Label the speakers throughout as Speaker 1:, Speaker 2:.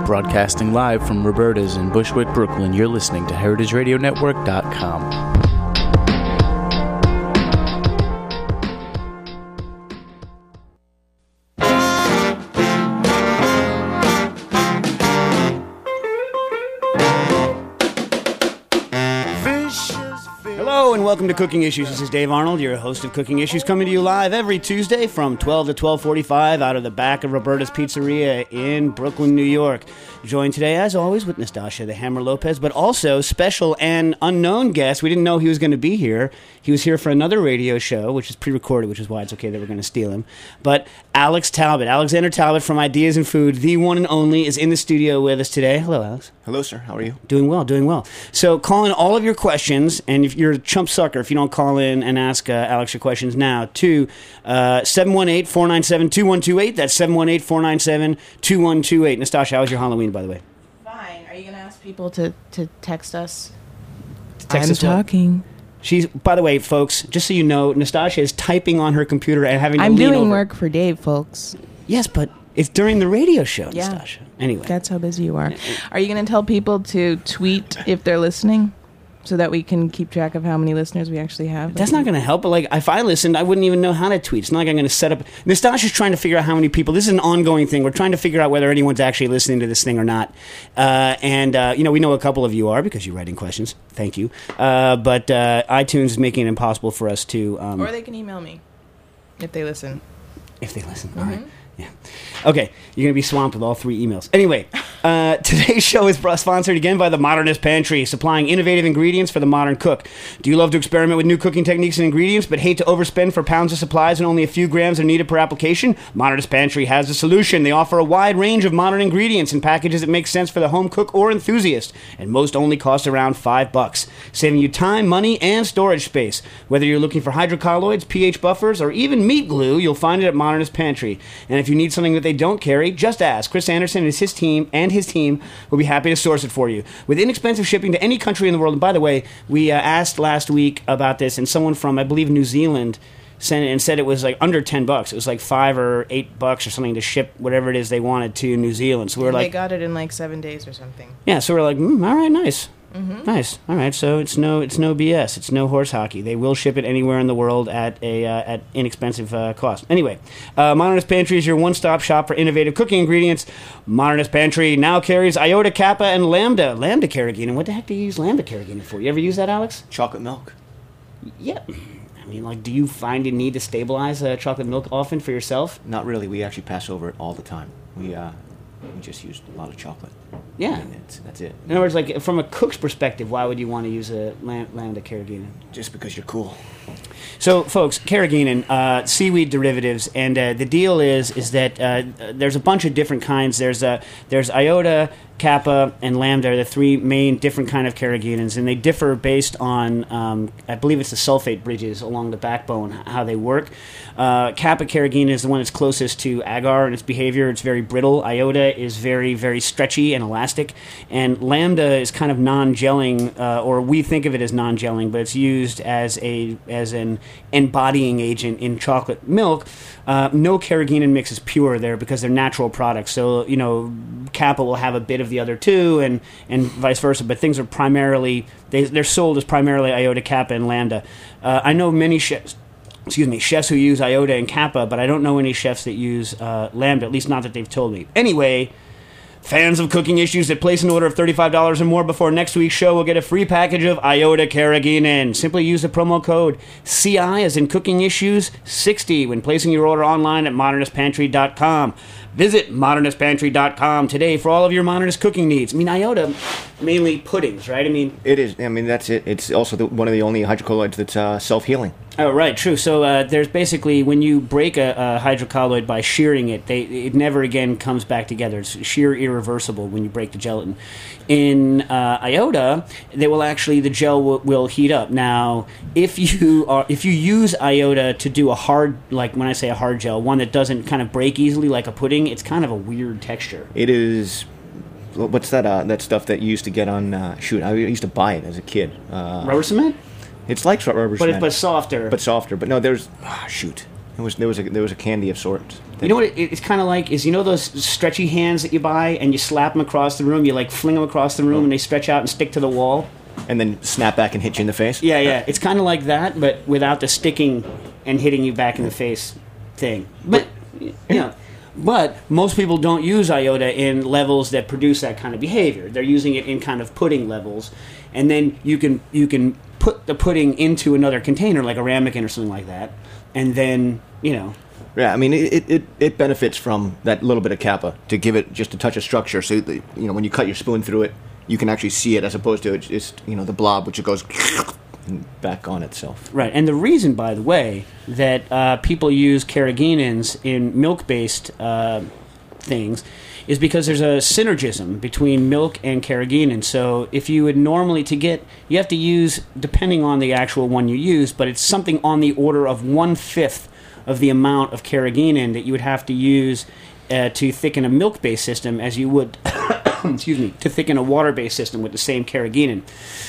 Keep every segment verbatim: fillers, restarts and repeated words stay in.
Speaker 1: Broadcasting live from Roberta's in Bushwick, Brooklyn, you're listening to Heritage Radio Network dot com.
Speaker 2: Hello and welcome to Cooking Issues. This is Dave Arnold, your host of Cooking Issues, coming to you live every Tuesday from twelve to twelve forty-five out of the back of Roberta's Pizzeria in Brooklyn, New York. Joined today, as always, with Nastasha the Hammer Lopez, but also special and unknown guest. We didn't know he was going to be here. He was here for another radio show, which is pre-recorded, which is why it's okay that we're going to steal him. But Alex Talbot, Alexander Talbot from Ideas in Food, the one and only, is in the studio with us today. Hello, Alex.
Speaker 3: Hello, sir. How are you?
Speaker 2: Doing well, doing well. So call in all of your questions, and if you're a chump sucker if you don't call in and ask uh, Alex your questions now, to uh, seven one eight, four nine seven, two one two eight. That's seven one eight, four nine seven, two one two eight. Nastasha, how was your Halloween, by the way?
Speaker 4: Fine. Are you going to ask people to, to text us?
Speaker 2: Text
Speaker 4: I'm
Speaker 2: us what?
Speaker 4: talking.
Speaker 2: She's, by the way, folks, just so you know, Nastasha is typing on her computer and having to
Speaker 4: I'm
Speaker 2: lean
Speaker 4: doing
Speaker 2: over.
Speaker 4: work for Dave, folks.
Speaker 2: Yes, but it's during the radio show,
Speaker 4: Yeah.
Speaker 2: Nastasha. Anyway.
Speaker 4: That's how busy you are. Are you going to tell people to tweet if they're listening so that we can keep track of how many listeners we actually have?
Speaker 2: That's not going to help. But like, if I listened, I wouldn't even know how to tweet. It's not like I'm going to set up. Nastasha's trying to figure out how many people. This is an ongoing thing. We're trying to figure out whether anyone's actually listening to this thing or not. Uh, and uh, you know, we know a couple of you are because you're writing questions. Thank you. Uh, but uh, iTunes is making it impossible for us to. Um,
Speaker 4: Or they can email me if they listen.
Speaker 2: If they listen,
Speaker 4: Mm-hmm.
Speaker 2: all right. Yeah. Okay, you're going to be swamped with all three emails. Anyway, uh, today's show is sponsored again by the Modernist Pantry, supplying innovative ingredients for the modern cook. Do you love to experiment with new cooking techniques and ingredients, but hate to overspend for pounds of supplies and only a few grams are needed per application? Modernist Pantry has a solution. They offer a wide range of modern ingredients in packages that make sense for the home cook or enthusiast, and most only cost around five bucks, saving you time, money, and storage space. Whether you're looking for hydrocolloids, pH buffers, or even meat glue, you'll find it at Modernist Pantry. And if you need something that they don't carry, just ask. Chris Anderson and his team and his team will be happy to source it for you. With inexpensive shipping to any country in the world. And by the way, we uh, asked last week about this, and someone from, I believe, New Zealand sent it and said it was like under ten bucks. It was like five or eight bucks or something to ship whatever it is they wanted to New Zealand. So we were
Speaker 4: They
Speaker 2: like,
Speaker 4: got it in like seven days or something.
Speaker 2: yeah. So we're like, mm, all right, nice.
Speaker 4: Mm-hmm.
Speaker 2: Nice. All right. So it's no, it's no B S. It's no horse hockey. They will ship it anywhere in the world at a uh, at inexpensive uh, cost. Anyway, uh, Modernist Pantry is your one-stop shop for innovative cooking ingredients. Modernist Pantry now carries Iota, Kappa, and Lambda. Lambda carrageenan. What the heck do you use Lambda carrageenan for? You ever use that, Alex?
Speaker 3: Chocolate milk.
Speaker 2: Yeah. I mean, like, do you find you need to stabilize uh, chocolate milk often for yourself?
Speaker 3: Not really. We actually pass over it all the time. We uh, we just used a lot of chocolate.
Speaker 2: Yeah.
Speaker 3: And it's, that's it.
Speaker 2: In other words, like, from a cook's perspective, why would you want to use a lam- Lambda carrageenan?
Speaker 3: Just because you're cool.
Speaker 2: So, folks, carrageenan, uh, seaweed derivatives, and uh, the deal is is that uh, there's a bunch of different kinds. There's uh, there's Iota, Kappa, and Lambda are the three main different kind of carrageenans, and they differ based on, um, I believe it's the sulfate bridges along the backbone, how they work. Uh, Kappa carrageenan is the one that's closest to agar in its behavior. It's very brittle. Iota is very, very stretchy and elastic, and Lambda is kind of non-gelling, uh, or we think of it as non-gelling, but it's used as a as an embodying agent in chocolate milk. Uh, no carrageenan mix is pure there because they're natural products. So, you know, Kappa will have a bit of the other two, and, and vice versa. But things are primarily, they, they're sold as primarily Iota, Kappa, and Lambda. Uh, I know many chefs, excuse me, chefs who use Iota and Kappa, but I don't know any chefs that use uh, Lambda, at least not that they've told me. Anyway, fans of Cooking Issues that place an order of thirty-five dollars or more before next week's show will get a free package of Iota carrageenan. Simply use the promo code C I as in Cooking Issues sixty when placing your order online at modernist pantry dot com. Visit modernist pantry dot com today for all of your modernist cooking needs. I mean, Iota, mainly puddings, right? I mean,
Speaker 3: It is. I mean, that's it. It's also the, one of the only hydrocolloids that's uh, self-healing.
Speaker 2: oh, right, true. So uh, there's basically, when you break a, a hydrocolloid by shearing it, they, it never again comes back together. It's shear irreversible when you break the gelatin. In uh, Iota, they will actually, the gel will, will heat up. Now, if you are, if you use Iota to do a hard, like when I say a hard gel, one that doesn't kind of break easily like a pudding, it's kind of a weird texture.
Speaker 3: It is. What's that? Uh, that stuff that you used to get on? Uh, shoot, I used to buy it as a kid. Uh,
Speaker 2: Rubber cement?
Speaker 3: It's like rubber
Speaker 2: But
Speaker 3: cement,
Speaker 2: it's but softer.
Speaker 3: but softer. But no, there's. Ah, shoot. It was there was a there was a candy of sorts.
Speaker 2: You know what it, it's kind of like is you know those stretchy hands that you buy and you slap them across the room. You like fling them across the room and they stretch out and stick to the wall.
Speaker 3: And then snap back and hit you in the face.
Speaker 2: Yeah, yeah. It's kind of like that, but without the sticking and hitting you back in the face thing. But you know, but most people don't use iota in levels that produce that kind of behavior. They're using it in kind of pudding levels, and then you can you can put the pudding into another container like a ramekin or something like that, and then you know.
Speaker 3: Yeah, I mean, it, it, it benefits from that little bit of kappa to give it just a touch of structure. So, the, you know, when you cut your spoon through it, you can actually see it as opposed to just, you know, the blob, which it goes back on itself.
Speaker 2: Right, and the reason, by the way, that uh, people use carrageenans in milk-based uh, things is because there's a synergism between milk and carrageenan. So if you would normally, to get, you have to use, depending on the actual one you use, but it's something on the order of one-fifth of the amount of carrageenan that you would have to use uh, to thicken a milk-based system as you would... excuse me, to thicken a water-based system with the same carrageenan.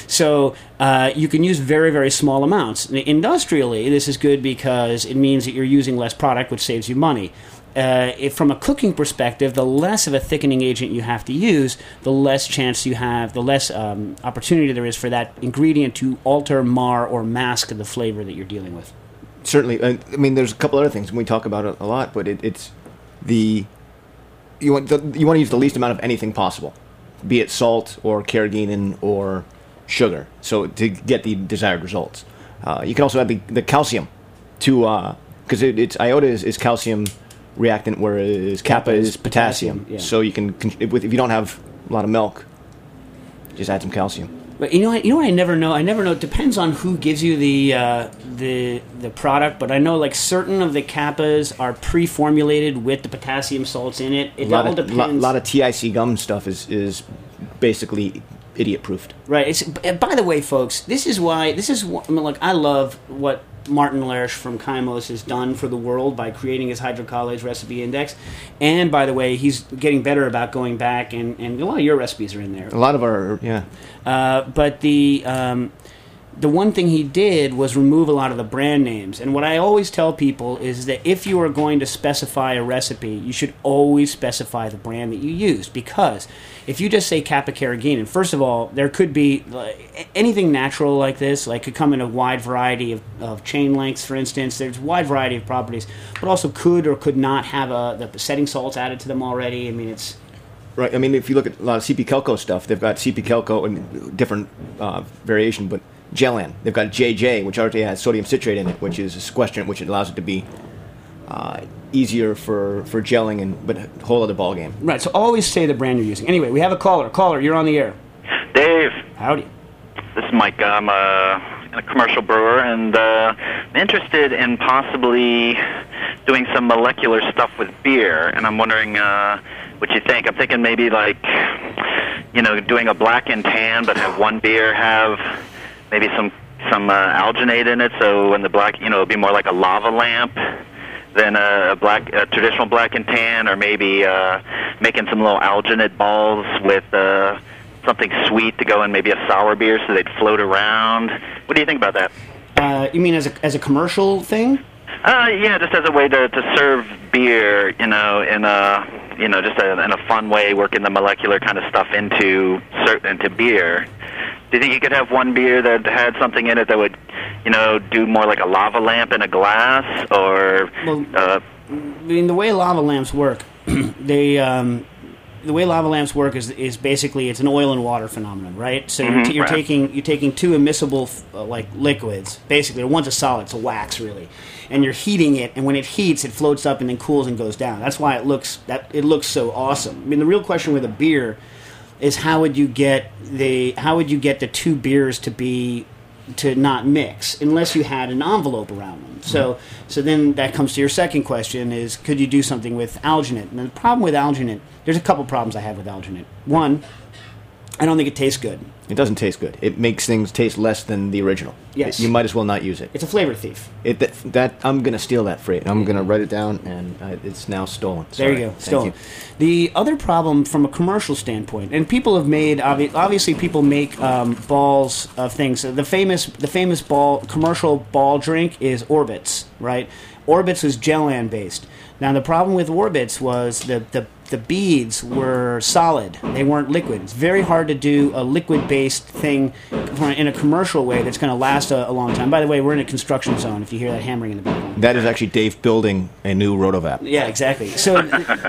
Speaker 2: So uh, you can use very, very small amounts. Industrially, this is good because it means that you're using less product, which saves you money. Uh, if from a cooking perspective, the less of a thickening agent you have to use, the less chance you have, the less um, opportunity there is for that ingredient to alter, mar, or mask the flavor that you're dealing with.
Speaker 3: Certainly. I mean, there's a couple other things, and we talk about it a lot, but it, it's the... You want, the, you want to use the least amount of anything possible, be it salt or carrageenan or sugar, so to get the desired results. Uh, you can also add the, the calcium to, because uh, it, it's iota is, is calcium reactant, whereas kappa is potassium.
Speaker 2: potassium yeah.
Speaker 3: So you can, if you don't have a lot of milk, just add some calcium.
Speaker 2: But you know, what, you know what I never know. I never know. It depends on who gives you the uh, the the product. But I know like certain of the kappas are pre-formulated with the potassium salts in it. It
Speaker 3: a lot
Speaker 2: all
Speaker 3: of,
Speaker 2: depends.
Speaker 3: A lot of T I C gum stuff is is basically idiot-proofed.
Speaker 2: Right. It's, by the way, folks, this is why this is. I mean, like I love what Martin Lersch from Kymos has done for the world by creating his hydrocolloids recipe index. And by the way, he's getting better about going back, and, and a lot of your recipes are in there.
Speaker 3: A lot of our, yeah.
Speaker 2: Uh, but the um, the one thing he did was remove a lot of the brand names. And what I always tell people is that if you are going to specify a recipe, you should always specify the brand that you use. Because if you just say kappa carrageenan, first of all, there could be like, anything natural like this, like could come in a wide variety of, of chain lengths, for instance. There's a wide variety of properties, but also could or could not have a, the setting salts added to them already. I mean, it's...
Speaker 3: Right. I mean, if you look at a lot of C P Kelco stuff, they've got C P Kelco and different uh, variation, but Gellan, they've got J J, which already has sodium citrate in it, which is a sequestrant, which allows it to be uh, easier for, for gelling, and but a whole other ballgame.
Speaker 2: Right. So always say the brand you're using. Anyway, we have a caller. Caller, you're on the air.
Speaker 5: Dave.
Speaker 2: Howdy.
Speaker 5: This is Mike. I'm a, a commercial brewer, and uh, I'm interested in possibly doing some molecular stuff with beer, and I'm wondering uh, what you think. I'm thinking maybe like, you know, doing a black and tan, but have one beer have maybe some some uh, alginate in it, so when the black, you know, it'll be more like a lava lamp than a black, a traditional black and tan, or maybe uh, making some little alginate balls with uh, something sweet to go in maybe a sour beer so they'd float around. What do you think about that?
Speaker 2: Uh, you mean as a as a commercial thing?
Speaker 5: Uh, yeah, just as a way to, to serve beer, you know, in a, you know, just a, in a fun way, working the molecular kind of stuff into into beer. Do you think you could have one beer that had something in it that would, you know, do more like a lava lamp in a glass, or?
Speaker 2: Well,
Speaker 5: uh,
Speaker 2: I mean, the way lava lamps work, they um, the way lava lamps work is is basically it's an oil and water phenomenon, right? So
Speaker 5: mm-hmm,
Speaker 2: you're, t- you're
Speaker 5: right.
Speaker 2: taking you're taking two immiscible uh, like liquids, basically. One's a solid, it's a wax, really, and you're heating it, and when it heats, it floats up and then cools and goes down. That's why it looks that it looks so awesome. I mean, the real question with a beer is how would you get the how would you get the two beers to be to not mix unless you had an envelope around them. So so then that comes to your second question is could you do something with alginate? And the problem with alginate, there's a couple problems I have with alginate. One, I don't think it tastes good.
Speaker 3: It doesn't taste good. It makes things taste less than the original.
Speaker 2: Yes.
Speaker 3: You might as well not use it.
Speaker 2: It's a flavor thief.
Speaker 3: It that, that I'm going to steal that phrase. I'm going to write it down, and uh, it's now stolen. Sorry.
Speaker 2: There you go,
Speaker 3: Thank
Speaker 2: stolen.
Speaker 3: you.
Speaker 2: The other problem from a commercial standpoint, and people have made obvi- obviously people make um, balls of things. The famous the famous ball commercial ball drink is Orbitz, right? Orbitz was Gel-An based. Now the problem with Orbitz was the, the the beads were solid; they weren't liquid. It's very hard to do a liquid-based thing in a commercial way that's going to last a, a long time. By the way, we're in a construction zone. If you hear that hammering in the background,
Speaker 3: That is actually Dave building a new Rotovap.
Speaker 2: yeah, exactly. So,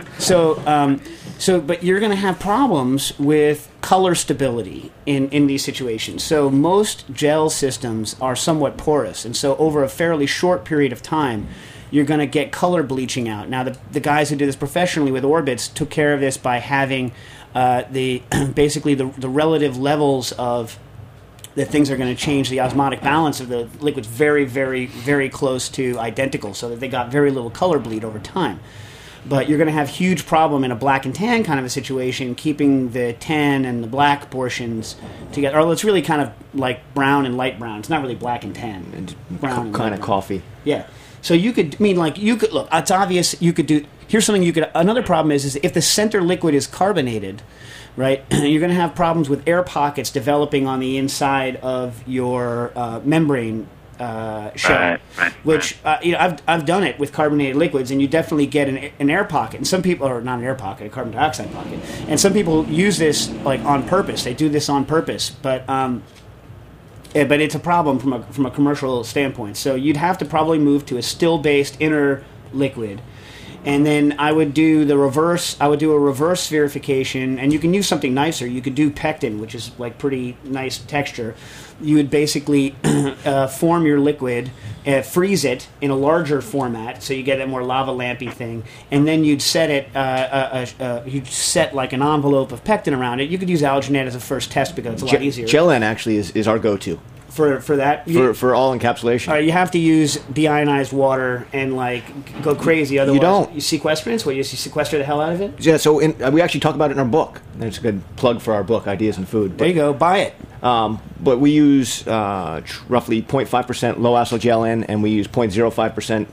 Speaker 2: so, um, so, but you're going to have problems with color stability in, in these situations. So most gel systems are somewhat porous, and so over a fairly short period of time, you're going to get color bleaching out. Now, the the guys who did this professionally with Orbitz took care of this by having uh, the basically the the relative levels of that things are going to change the osmotic balance of the liquids very, very, very close to identical, so that they got very little color bleed over time. But you're going to have huge problem in a black and tan kind of a situation, keeping the tan and the black portions together. Or it's really kind of like brown and light brown. It's not really black and tan.
Speaker 3: And
Speaker 2: Brown and
Speaker 3: kind
Speaker 2: light
Speaker 3: of
Speaker 2: brown.
Speaker 3: coffee.
Speaker 2: Yeah. So you could, I mean, like, you could, look, it's obvious you could do, here's something you could, another problem is, is if the center liquid is carbonated, right, you're going to have problems with air pockets developing on the inside of your uh, membrane uh, shell,
Speaker 5: Right, right,
Speaker 2: which, uh, you know, I've, I've done it with carbonated liquids, and you definitely get an, an air pocket. And some people, or not an air pocket, a carbon dioxide pocket. And some people use this, like, on purpose. They do this on purpose. But, um, Yeah, but it's a problem from a from a commercial standpoint. So you'd have to probably move to a still-based inner liquid, and then I would do the reverse. I would do a reverse spherification, and you can use something nicer. You could do pectin, which is like pretty nice texture. You would basically uh, form your liquid, uh, freeze it in a larger format, so you get a more lava lampy thing, and then you'd set it. Uh, uh, uh, uh, you'd set like an envelope of pectin around it. You could use alginate as a first test because it's a lot
Speaker 3: Ge-
Speaker 2: easier.
Speaker 3: Gel-An actually is, is our go-to
Speaker 2: For for that,
Speaker 3: for,
Speaker 2: you,
Speaker 3: for all encapsulation.
Speaker 2: uh, you have to use deionized water and like go crazy. Otherwise,
Speaker 3: don't.
Speaker 2: You sequestrants? What you sequester the hell out of it?
Speaker 3: Yeah, so in, uh, we actually talk about it in our book. There's a good plug for our book, Ideas in Food.
Speaker 2: There you go. Buy it.
Speaker 3: Um, but we use uh, tr- roughly zero point five percent low acyl Gel-An, and we use zero point zero five percent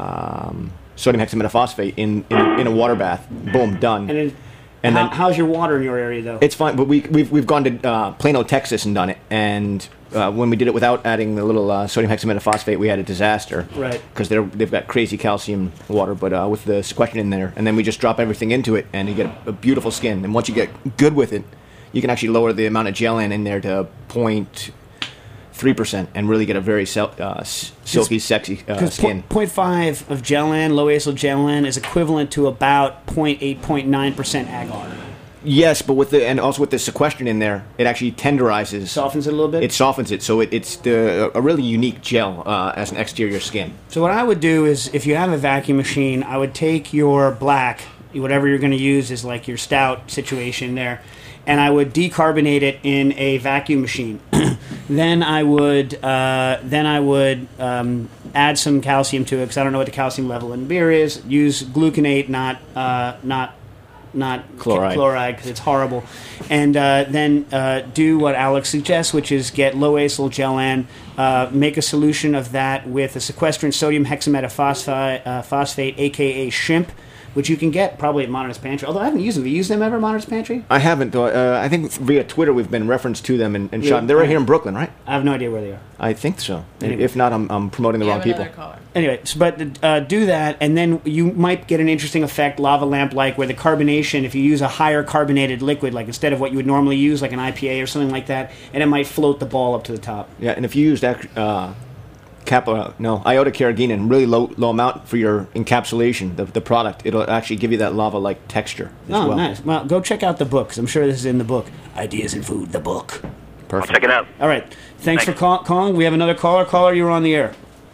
Speaker 3: um, sodium hexametaphosphate in, in, in a water bath. Boom, done.
Speaker 2: And then,
Speaker 3: And
Speaker 2: how,
Speaker 3: then-
Speaker 2: how's your water in your area though?
Speaker 3: It's fine, but we, we've, we've gone to uh, Plano, Texas and done it. And uh, when we did it without adding the little uh, sodium hexametaphosphate, we had a disaster.
Speaker 2: Right.
Speaker 3: Because they've got crazy calcium water, but uh, with the sequestration in there. And then we just drop everything into it, and you get a, a beautiful skin. And once you get good with it, you can actually lower the amount of Gel-An in there to zero point three percent and really get a very sil- uh, s- silky, sexy uh,
Speaker 2: Because
Speaker 3: skin.
Speaker 2: zero point five of Gel-An, low acyl Gel-An, is equivalent to about zero point eight, zero point nine percent agar.
Speaker 3: Yes, but with the and also with the sequestration in there, it actually tenderizes.
Speaker 2: Softens it a little bit.
Speaker 3: It softens it, so it, it's the, a really unique gel uh, as an exterior skin.
Speaker 2: So what I would do is, if you have a vacuum machine, I would take your black, whatever you're going to use is like your stout situation there, and I would decarbonate it in a vacuum machine. Then I would uh, then I would um, add some calcium to it because I don't know what the calcium level in beer is. Use gluconate, not uh, not not
Speaker 3: Chloride.
Speaker 2: chloride because it's horrible. And uh, then uh, do what Alex suggests, which is get low acyl Gel-An, uh, make a solution of that with a sequestrant sodium hexametaphosphate, uh, phosphate, aka shrimp, which you can get probably at Modernist Pantry. Although I haven't used them. Have you used them ever, Modernist Pantry?
Speaker 3: I haven't, though. Uh, I think via Twitter we've been referenced to them and, and
Speaker 2: Yeah.
Speaker 3: shot. They're right here in Brooklyn, right?
Speaker 2: I have no idea where they are.
Speaker 3: I think so.
Speaker 2: Anyway.
Speaker 3: If not, I'm, I'm promoting the
Speaker 4: We
Speaker 3: wrong
Speaker 4: have
Speaker 3: people.
Speaker 4: another caller.
Speaker 2: Anyway, so, but uh, do that, and then you might get an interesting effect, lava lamp-like, where the carbonation, if you use a higher carbonated liquid, like instead of what you would normally use, like an I P A or something like that, and it might float the ball up to the top.
Speaker 3: Yeah, and if you use that uh, Kappa, no, iota carrageenan, really low low amount for your encapsulation, the, the product, it'll actually give you that lava-like texture as
Speaker 2: Oh,
Speaker 3: well.
Speaker 2: nice. Well, go check out the book, 'cause I'm sure this is in the book. Ideas in Food, the book.
Speaker 5: I'll
Speaker 3: Perfect.
Speaker 5: check it out.
Speaker 2: All right. Thanks,
Speaker 5: Thanks.
Speaker 2: for call- calling. We have another caller. Caller, you're on the air.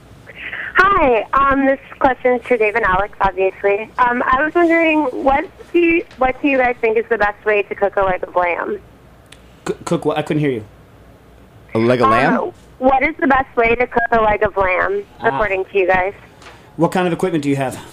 Speaker 6: Hi, um, this question is for Dave and Alex, obviously. Um, I was wondering, what do you, what do you guys think is the best way to cook a leg of lamb?
Speaker 2: C- cook what? I couldn't hear you.
Speaker 3: A leg of lamb?
Speaker 6: Uh, what is the best way to cook a leg of lamb,
Speaker 2: Ah.
Speaker 6: according to you guys?
Speaker 2: What kind of equipment do you have?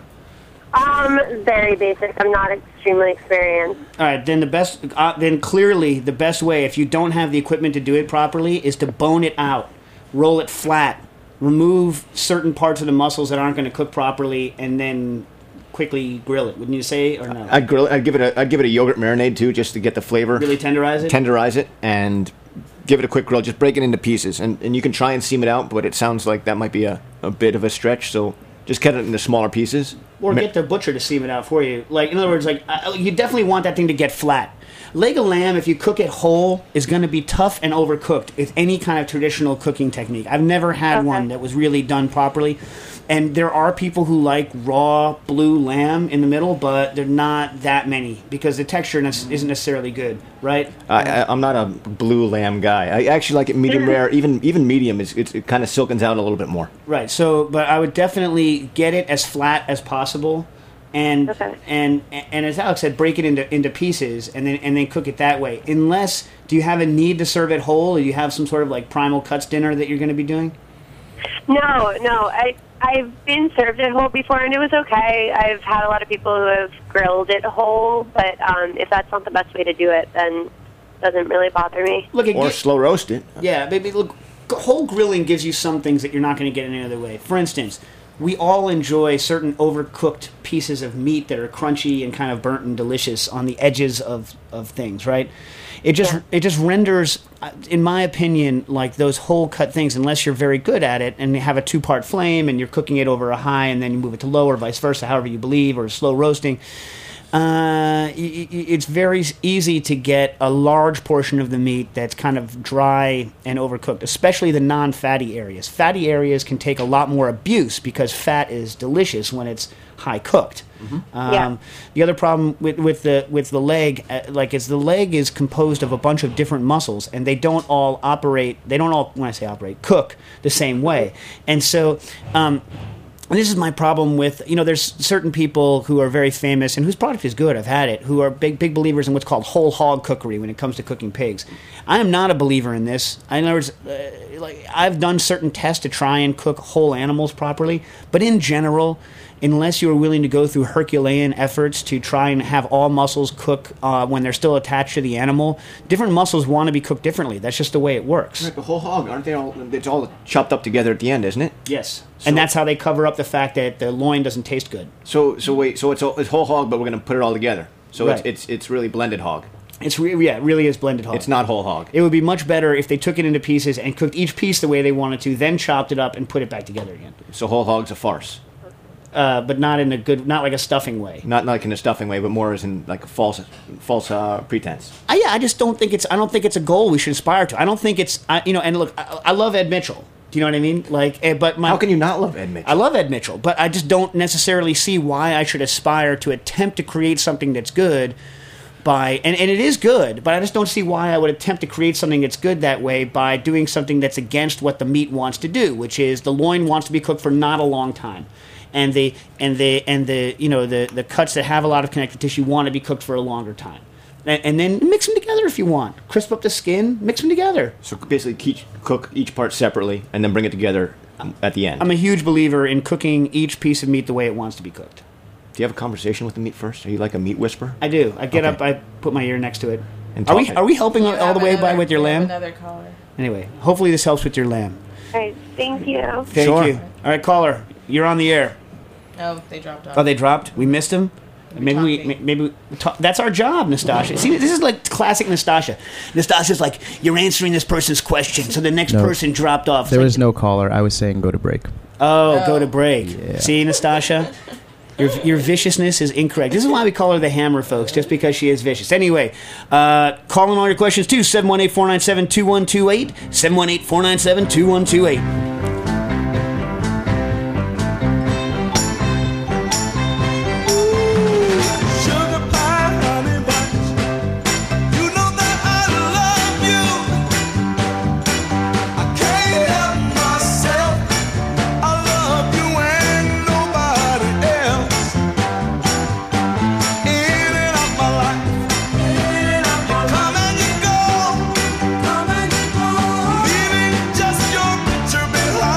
Speaker 6: Um, very basic. I'm not extremely experienced.
Speaker 2: All right, then the best, uh, then clearly the best way, if you don't have the equipment to do it properly, is to bone it out, roll it flat, remove certain parts of the muscles that aren't going to cook properly, and then quickly grill it. Wouldn't you say, or no?
Speaker 3: I'd grill it. I'd give it a. I'd give it a yogurt marinade too, just to get the flavor.
Speaker 2: Really tenderize it.
Speaker 3: Tenderize it and give it a quick grill. Just break it into pieces, and, and you can try and seam it out, but it sounds like that might be a, a bit of a stretch. So Just cut it into smaller pieces.
Speaker 2: Or get the butcher to seam it out for you. Like, in other words, like uh, you definitely want that thing to get flat. Leg of lamb, if you cook it whole, is going to be tough and overcooked. It's any kind of traditional cooking technique. I've never had
Speaker 6: Okay.
Speaker 2: one that was really done properly. And there are people who like raw blue lamb in the middle, but they're not that many because the texture ne- isn't necessarily good, right?
Speaker 3: I, I, I'm not a blue lamb guy. I actually like it medium rare. Even even medium is it's, it kind of silkens out a little bit more.
Speaker 2: Right. So, but I would definitely get it as flat as possible, and
Speaker 6: Okay.
Speaker 2: and and as Alex said, break it into into pieces, and then and then cook it that way. Unless, do you have a need to serve it whole, or you have some sort of like primal cuts dinner that you're going to be doing?
Speaker 6: No, no. I I've been served it whole before, and it was okay. I've had a lot of people who have grilled it whole, but um, if that's not the best way to do it, then it doesn't really bother me.
Speaker 2: Look, it
Speaker 3: Or
Speaker 2: gi-
Speaker 3: slow roast it.
Speaker 2: yeah, baby. Look, g- whole grilling gives you some things that you're not going to get any other way. For instance, we all enjoy certain overcooked pieces of meat that are crunchy and kind of burnt and delicious on the edges of, of things, right? It just
Speaker 6: Yeah.
Speaker 2: it just renders, uh, in my opinion, like those whole cut things, unless you're very good at it and you have a two part flame and you're cooking it over a high and then you move it to low or vice versa, however you believe, or slow roasting. Uh, y- y- it's very s- easy to get a large portion of the meat that's kind of dry and overcooked, especially the non-fatty areas. Fatty areas can take a lot more abuse because fat is delicious when it's high cooked. Um,
Speaker 6: Yeah.
Speaker 2: The other problem with, with the with the leg, uh, like, is the leg is composed of a bunch of different muscles, and they don't all operate. They don't all, when I say operate, cook the same way, and so. Um, And this is my problem with, you know, there's certain people who are very famous and whose product is good, I've had it, who are big big believers in what's called whole hog cookery when it comes to cooking pigs. I am not a believer in this. I know, uh, like, I've done certain tests to try and cook whole animals properly, but in general, unless you are willing to go through Herculean efforts to try and have all muscles cook uh, when they're still attached to the animal, different muscles want to be cooked differently. That's just the way it works.
Speaker 3: Right, the whole hog, aren't they all? It's all chopped up together at the end, isn't it?
Speaker 2: Yes.
Speaker 3: So-
Speaker 2: And that's how they cover up the fact that the loin doesn't taste good.
Speaker 3: So so wait, so it's all, it's whole hog, but we're gonna put it all together. So
Speaker 2: Right.
Speaker 3: it's it's it's really blended hog.
Speaker 2: It's re- yeah, it really is blended hog.
Speaker 3: It's not whole hog.
Speaker 2: It would be much better if they took it into pieces and cooked each piece the way they wanted to, then chopped it up and put it back together again.
Speaker 3: So whole hog's a farce.
Speaker 2: Uh, but not in a good, not like a stuffing way.
Speaker 3: Not like in a stuffing way, but more as in like a false false uh, pretense.
Speaker 2: I, yeah, I just don't think it's. I don't think it's a goal we should aspire to. I don't think it's. I, you know, and look, I, I love Ed Mitchell. Do you know what I mean? Like, eh, but my,
Speaker 3: How can you not love Ed Mitchell?
Speaker 2: I love Ed Mitchell, but I just don't necessarily see why I should aspire to attempt to create something that's good by, and, and it is good, but I just don't see why I would attempt to create something that's good that way by doing something that's against what the meat wants to do, which is the loin wants to be cooked for not a long time. And the and the and the you know the, the cuts that have a lot of connective tissue want to be cooked for a longer time. And, and then mix them together if you want. Crisp up the skin, mix them together.
Speaker 3: So basically, each, cook each part separately and then bring it together at the end.
Speaker 2: I'm a huge believer in cooking each piece of meat the way it wants to be cooked.
Speaker 3: Do you have a conversation with the meat first? Are you like a meat whisperer?
Speaker 2: I do. I get
Speaker 3: Okay.
Speaker 2: up, I put my ear next to it.
Speaker 3: And
Speaker 2: Are we
Speaker 3: talk it.
Speaker 2: are we helping
Speaker 4: You
Speaker 2: all
Speaker 4: have
Speaker 2: the way by
Speaker 4: another-
Speaker 2: with your
Speaker 4: you have
Speaker 2: lamb?
Speaker 4: Another caller.
Speaker 2: Anyway, hopefully this helps with your lamb.
Speaker 6: All right, thank you.
Speaker 2: Thank
Speaker 3: Sure.
Speaker 2: you. All right, caller, you're on the air.
Speaker 4: Oh, they dropped off.
Speaker 2: Oh, they dropped. We missed him. Maybe we,
Speaker 4: talking.
Speaker 2: maybe we talk, that's our job, Nastasha. See, this is like classic Nastasha. Nastasha's like, you're answering this person's question, so the next
Speaker 1: No.
Speaker 2: person dropped off.
Speaker 1: There
Speaker 2: It's
Speaker 1: was no caller. I was saying go to break.
Speaker 2: like, oh, go
Speaker 4: Oh.
Speaker 2: to break.
Speaker 1: Yeah.
Speaker 2: See, Nastasha, your your viciousness is incorrect. This is why we call her the Hammer, folks, just because she is vicious. Anyway, uh, call in all your questions too. seven one eight, four nine seven, two one two eight. seven one eight, four nine seven, two one two eight.
Speaker 7: Sugar pie, honey buns. You know that I love you. I can't help myself. I love you and nobody else. In and out my life. You come and you go. Leaving just your picture behind.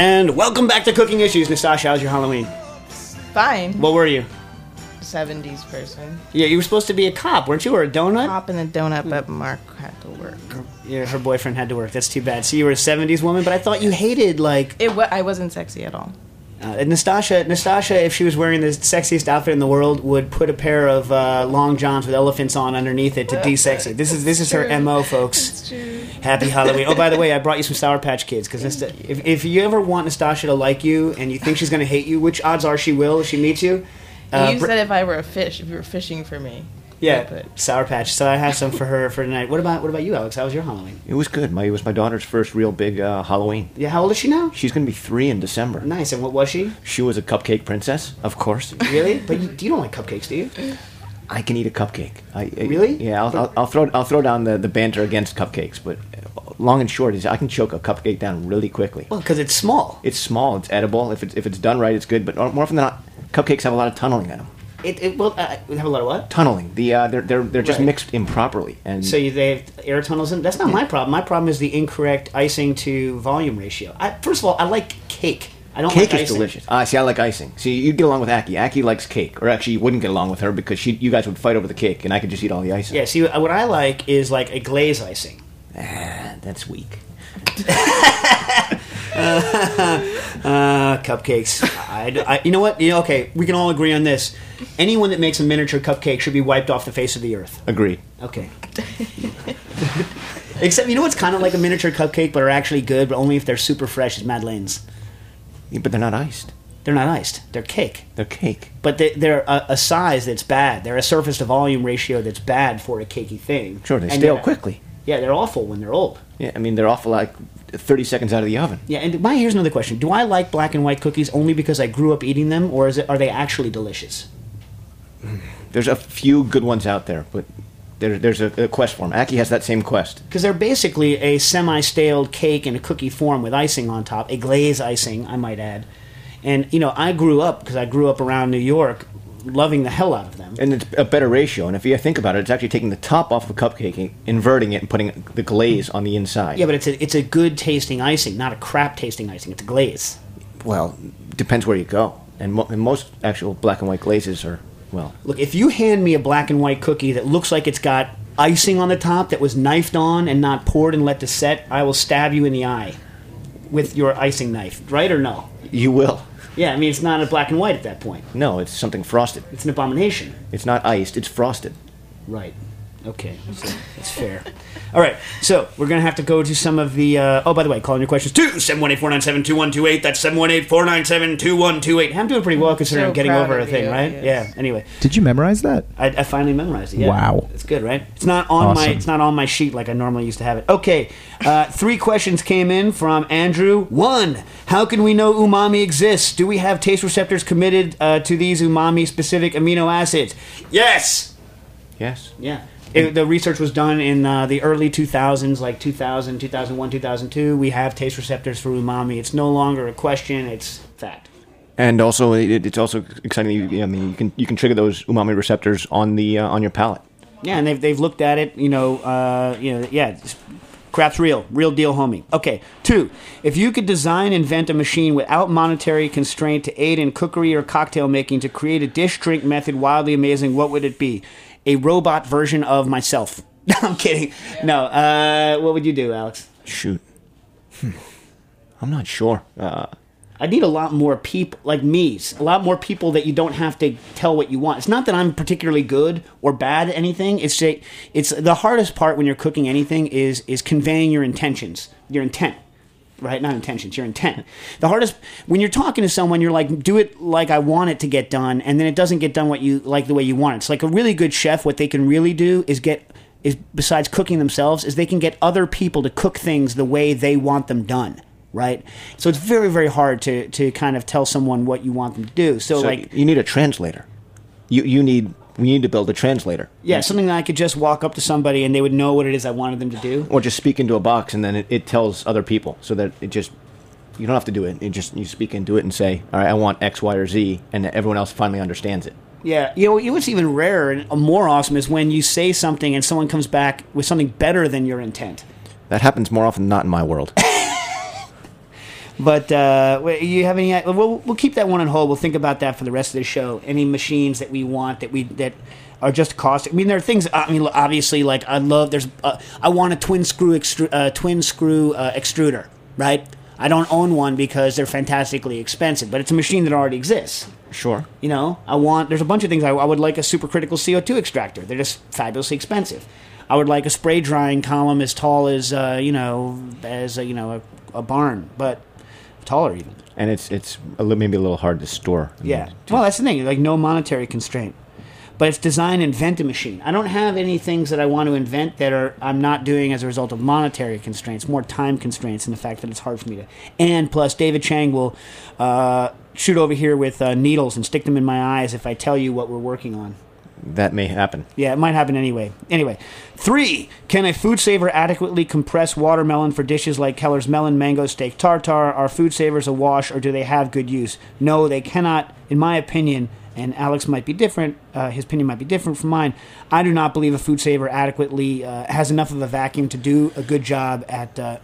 Speaker 2: And welcome back to Cooking Issues. Nastasha, how's your Halloween?
Speaker 4: Fine.
Speaker 2: What were you?
Speaker 4: seventies person.
Speaker 2: Yeah, you were supposed to be a cop, weren't you? Or a donut?
Speaker 4: Cop and a donut, but Mark had to work.
Speaker 2: Yeah, her boyfriend had to work. That's too bad. So you were a seventies woman, but I thought you hated, like...
Speaker 4: It. Wa- I wasn't sexy at all.
Speaker 2: Uh, Nastasha, Nastasha, if she was wearing the sexiest outfit in the world, would put a pair of uh, long johns with elephants on underneath it to de-sexy. This is this is her M O, folks.
Speaker 4: It's true.
Speaker 2: Happy Halloween. Oh, by the way, I brought you some Sour Patch Kids, because if, if you ever want Nastasha to like you and you think she's going to hate you, which odds are she will if she meets you... Uh,
Speaker 4: you
Speaker 2: br-
Speaker 4: said if I were a fish, if you were fishing for me.
Speaker 2: Yeah,
Speaker 4: But
Speaker 2: Sour Patch. So I have some for her for tonight. What about what about you, Alex? How was your Halloween?
Speaker 3: It was good. My, it was my daughter's first real big uh, Halloween.
Speaker 2: Yeah, how old is she now?
Speaker 3: She's going to be three in December.
Speaker 2: Nice. And what was she?
Speaker 3: She was a cupcake princess, of course.
Speaker 2: Really? But you, you don't like cupcakes, do you?
Speaker 3: I can eat a cupcake. I, I-
Speaker 2: Really?
Speaker 3: Yeah, I'll, I'll, I'll throw I'll throw down the, the banter against cupcakes, but long and short is I can choke a cupcake down really quickly.
Speaker 2: Well, because it's small.
Speaker 3: It's small. It's edible. If it's if it's done right, it's good. But more often than not, cupcakes have a lot of tunneling in them.
Speaker 2: It, it will uh, have a lot of what?
Speaker 3: Tunneling. The uh, they're they're they're just
Speaker 2: Right.
Speaker 3: mixed improperly. And
Speaker 2: So you, they have air tunnels in. That's not my problem. My problem is the incorrect icing to volume ratio. I, first of all, I like cake. I don't
Speaker 3: cake
Speaker 2: like
Speaker 3: is
Speaker 2: icing.
Speaker 3: delicious. Ah, see, I like icing. See, you'd get along with Aki. Aki likes cake, or actually, you wouldn't get along with her because she, you guys would fight over the cake, and I could just eat all the icing.
Speaker 2: Yeah. See, what I like is like a glaze icing.
Speaker 3: Ah, that's weak.
Speaker 2: Uh, cupcakes. I, I, you know what? You know, okay, we can all agree on this. Anyone that makes a miniature cupcake should be wiped off the face of the earth.
Speaker 3: Agreed.
Speaker 2: Okay. Except, you know what's kind of like a miniature cupcake, but are actually good, but only if they're super fresh, is Madelaine's.
Speaker 3: Yeah, but they're not iced.
Speaker 2: They're not iced. They're cake.
Speaker 3: They're cake.
Speaker 2: But they, they're a, a size that's bad. They're a surface to volume ratio that's bad for a cakey thing.
Speaker 3: Sure, they
Speaker 2: And
Speaker 3: stale
Speaker 2: yeah-
Speaker 3: quickly.
Speaker 2: Yeah, they're awful when they're old.
Speaker 3: Yeah, I mean, they're awful like thirty seconds out of the oven.
Speaker 2: Yeah, and my here's another question: do I like black and white cookies only because I grew up eating them, or is it are they actually delicious?
Speaker 3: There's a few good ones out there, but there, there's a, a quest for them. Aki has that same quest.
Speaker 2: Because they're basically a semi-staled cake in a cookie form with icing on top, a glaze icing, I might add. And you know, I grew up because I grew up around New York, loving the hell out of them.
Speaker 3: And it's a better ratio. And if you think about it, it's actually taking the top off the cupcake, inverting it, and putting the glaze on the inside.
Speaker 2: Yeah, but it's a it's a good tasting icing, not a crap tasting icing. It's a glaze.
Speaker 3: Well, depends where you go. And, mo- and most actual black and white glazes are, well,
Speaker 2: Look, if you hand me a black and white cookie that looks like it's got icing on the top that was knifed on and not poured and let to set, I will stab you in the eye with your icing knife. Right or no?
Speaker 3: you will.
Speaker 2: Yeah, I mean, it's not a black and white at that point.
Speaker 3: No, it's something frosted.
Speaker 2: It's an abomination.
Speaker 3: It's not iced, it's frosted.
Speaker 2: Right. Okay. So that's fair. All right. So we're going to have to go to some of the... Uh, oh, by the way, calling your questions to seven one eight, four nine seven, two one two eight. That's seven one eight, four nine seven, two one two eight. I'm doing pretty well considering
Speaker 4: So
Speaker 2: I'm getting
Speaker 4: proud
Speaker 2: over a
Speaker 4: of
Speaker 2: thing,
Speaker 4: you,
Speaker 2: right?
Speaker 4: yes.
Speaker 2: Yeah. Anyway,
Speaker 8: Did you memorize that?
Speaker 2: I, I finally memorized it. Yeah.
Speaker 8: Wow.
Speaker 2: It's good, right? It's not on my
Speaker 8: Awesome.
Speaker 2: it's not on my sheet like I normally used to have it. Okay. Uh, three questions came in from Andrew. One, how can we know umami exists? Do we have taste receptors committed uh, to these umami specific amino acids? Yes.
Speaker 3: Yes.
Speaker 2: Yeah. It, the research was done in uh, the early two thousands, like two thousand, two thousand one, two thousand two. We have taste receptors for umami. It's no longer a question, it's fact.
Speaker 3: And also, it, it's also exciting. You, I mean, you can you can trigger those umami receptors on the uh, on your palate.
Speaker 2: Yeah, and they've, they've looked at it, you know, uh, you know, yeah, it's- crap's real. Real deal, homie. Okay, two, if you could design and invent a machine without monetary constraint to aid in cookery or cocktail making to create a dish drink method wildly amazing, what would it be? A robot version of myself. No, I'm kidding. No, uh, what would you do, Alex?
Speaker 3: Shoot. Hmm. I'm not sure. Uh,
Speaker 2: I need a lot more people like me's, a lot more people that you don't have to tell what you want. It's not that I'm particularly good or bad at anything. It's just, it's the hardest part when you're cooking anything is is conveying your intentions, your intent, right? Not intentions, your intent. The hardest when you're talking to someone, you're like, do it like I want it to get done, and then it doesn't get done what you like the way you want it. It's like a really good chef. What they can really do is get is besides cooking themselves, is they can get other people to cook things the way they want them done. Right, so it's very, very hard to, to kind of tell someone what you want them to do. So,
Speaker 3: so
Speaker 2: like,
Speaker 3: you need a translator. You you need we need to build a translator.
Speaker 2: yeah, something that I could just walk up to somebody and they would know what it is I wanted them to do.
Speaker 3: Or just speak into a box and then it, it tells other people, so that it just you don't have to do it. You just you speak into it and say, all right, I want X, Y, or Z, and everyone else finally understands it.
Speaker 2: Yeah, you know, what's even rarer and more awesome is when you say something and someone comes back with something better than your intent.
Speaker 3: That happens more often than not in my world.
Speaker 2: But uh, wait, you have any? We'll, we'll keep that one on hold. We'll think about that for the rest of the show. Any machines that we want that we that are just cost. I mean, there are things. I mean, obviously, like I love. There's. Uh, I want a twin screw extru- uh, twin screw uh, extruder. Right. I don't own one because they're fantastically expensive, but it's a machine that already exists.
Speaker 3: Sure.
Speaker 2: You know, I want. There's a bunch of things. I, I would like a supercritical C O two extractor. They're just fabulously expensive. I would like a spray drying column as tall as uh, you know, as a, you know, a, a barn, but taller even.
Speaker 3: And it's it's a little, maybe a little hard to store.
Speaker 2: Yeah. Well, that's the thing. Like no monetary constraint, but it's design and invent a machine. I don't have any things that I want to invent that are I'm not doing as a result of monetary constraints, more time constraints, and the fact that it's hard for me to. And plus, David Chang will uh, shoot over here with uh, needles and stick them in my eyes if I tell you what we're working on.
Speaker 3: That may happen.
Speaker 2: Yeah, it might happen anyway. Anyway, three, can a food saver adequately compress watermelon for dishes like Keller's melon mango steak tartare? Are food savers a wash, or do they have good use? No, they cannot, in my opinion, and Alex might be different, uh, his opinion might be different from mine. I do not believe a food saver adequately uh, has enough of a vacuum to do a good job at uh,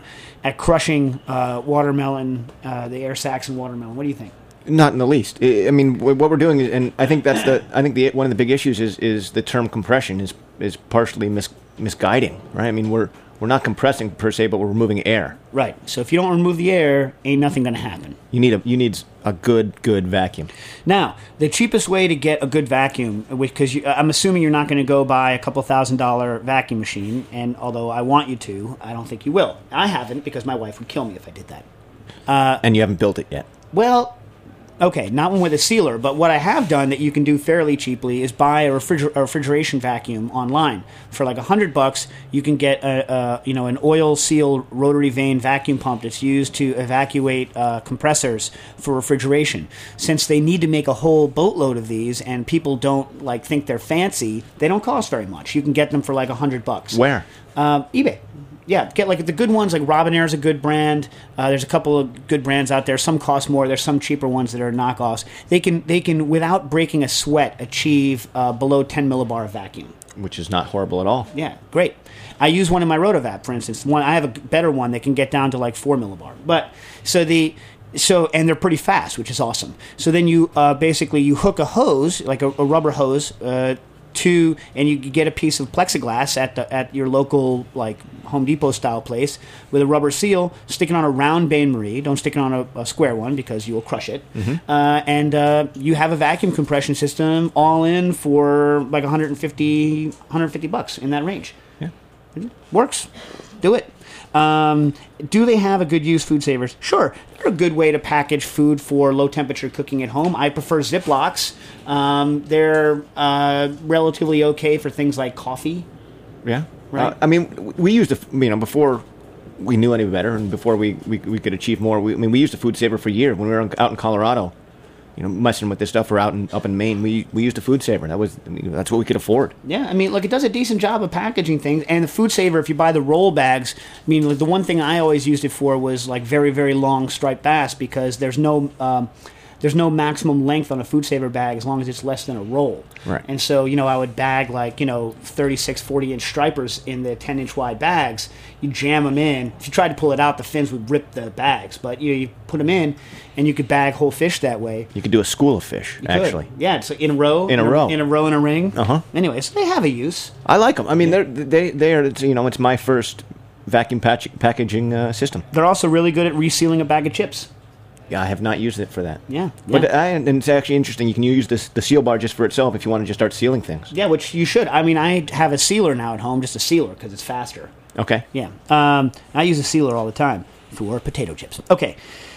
Speaker 2: at crushing uh, watermelon, uh, the air sacs in watermelon. What do you think?
Speaker 3: Not in the least. I I mean, wh- what we're doing, is, and I think that's the. I think the one of the big issues is is the term compression is is partially mis- misguiding, right? I mean, we're we're not compressing per se, but we're removing air.
Speaker 2: Right. So if you don't remove the air, ain't nothing going to happen.
Speaker 3: You need a you need a good good vacuum.
Speaker 2: Now, the cheapest way to get a good vacuum, because I'm assuming you're not going to go buy a couple thousand dollar vacuum machine, and although I want you to, I don't think you will. I haven't, because my wife would kill me if I did that.
Speaker 3: Uh, and you haven't built it yet.
Speaker 2: Well. Okay, not one with a sealer, but what I have done that you can do fairly cheaply is buy a, refriger- a refrigeration vacuum online for like a hundred bucks. You can get a, a you know an oil sealed rotary vane vacuum pump that's used to evacuate uh, compressors for refrigeration. Since they need to make a whole boatload of these, and people don't like think they're fancy, they don't cost very much. You can get them for like a hundred bucks.
Speaker 3: Where?
Speaker 2: Uh, eBay. Yeah, get like the good ones, like Robinair is a good brand. Uh, there's a couple of good brands out there. Some cost more. There's some cheaper ones that are knockoffs. They can, they can without breaking a sweat, achieve uh, below ten millibar of vacuum.
Speaker 3: Which is not horrible at all.
Speaker 2: Yeah, great. I use one in my Rotovap, for instance. One I have a better one that can get down to like four millibar. But so the so and they're pretty fast, which is awesome. So then you uh, basically you hook a hose, like a, a rubber hose. Uh, To and you get a piece of plexiglass at the, at your local like Home Depot style place with a rubber seal. Stick it on a round bain marie. Don't stick it on a, a square one because you will crush it. Mm-hmm. Uh, and uh, you have a vacuum compression system all in for like one hundred fifty, one hundred fifty bucks in that range.
Speaker 3: Yeah,
Speaker 2: works. Do it. Um, do they have a good use, food savers? Sure. They're a good way to package food for low temperature cooking at home. I prefer Ziplocs. Um, they're uh, relatively okay for things like coffee.
Speaker 3: Yeah.
Speaker 2: Right.
Speaker 3: Uh, I mean, we used a, you know, before we knew any better and before we, we, we could achieve more, we, I mean, we used a food saver for years when we were out in Colorado. You know, messing with this stuff. We're out in, up in Maine. We we used a food saver. That was I mean, that's what we could afford.
Speaker 2: Yeah, I mean, look, it does a decent job of packaging things. And the food saver, if you buy the roll bags, I mean, like, the one thing I always used it for was like very very long striped bass because there's no um, there's no maximum length on a food saver bag as long as it's less than a roll.
Speaker 3: Right.
Speaker 2: And so you know, I would bag like you know thirty-six, forty inch stripers in the ten inch wide bags. You jam them in. If you tried to pull it out, the fins would rip the bags. But you know, you put them in, and you could bag whole fish that way.
Speaker 3: You could do a school of fish,
Speaker 2: You
Speaker 3: actually.
Speaker 2: could. Yeah, it's in a row.
Speaker 3: In a row.
Speaker 2: In a row in a ring.
Speaker 3: Uh-huh.
Speaker 2: Anyway, so they have a use.
Speaker 3: I like them. I mean, they're, they they are. You know, it's my first vacuum patch, packaging uh, system.
Speaker 2: They're also really good at resealing a bag of chips.
Speaker 3: Yeah, I have not used it for that.
Speaker 2: Yeah,
Speaker 3: But
Speaker 2: yeah.
Speaker 3: I, and it's actually interesting. You can use this the seal bar just for itself if you want to just start sealing things.
Speaker 2: Yeah, which you should. I mean, I have a sealer now at home, just a sealer because it's faster.
Speaker 3: Okay.
Speaker 2: Yeah. Um, I use a sealer all the time for potato chips. Okay.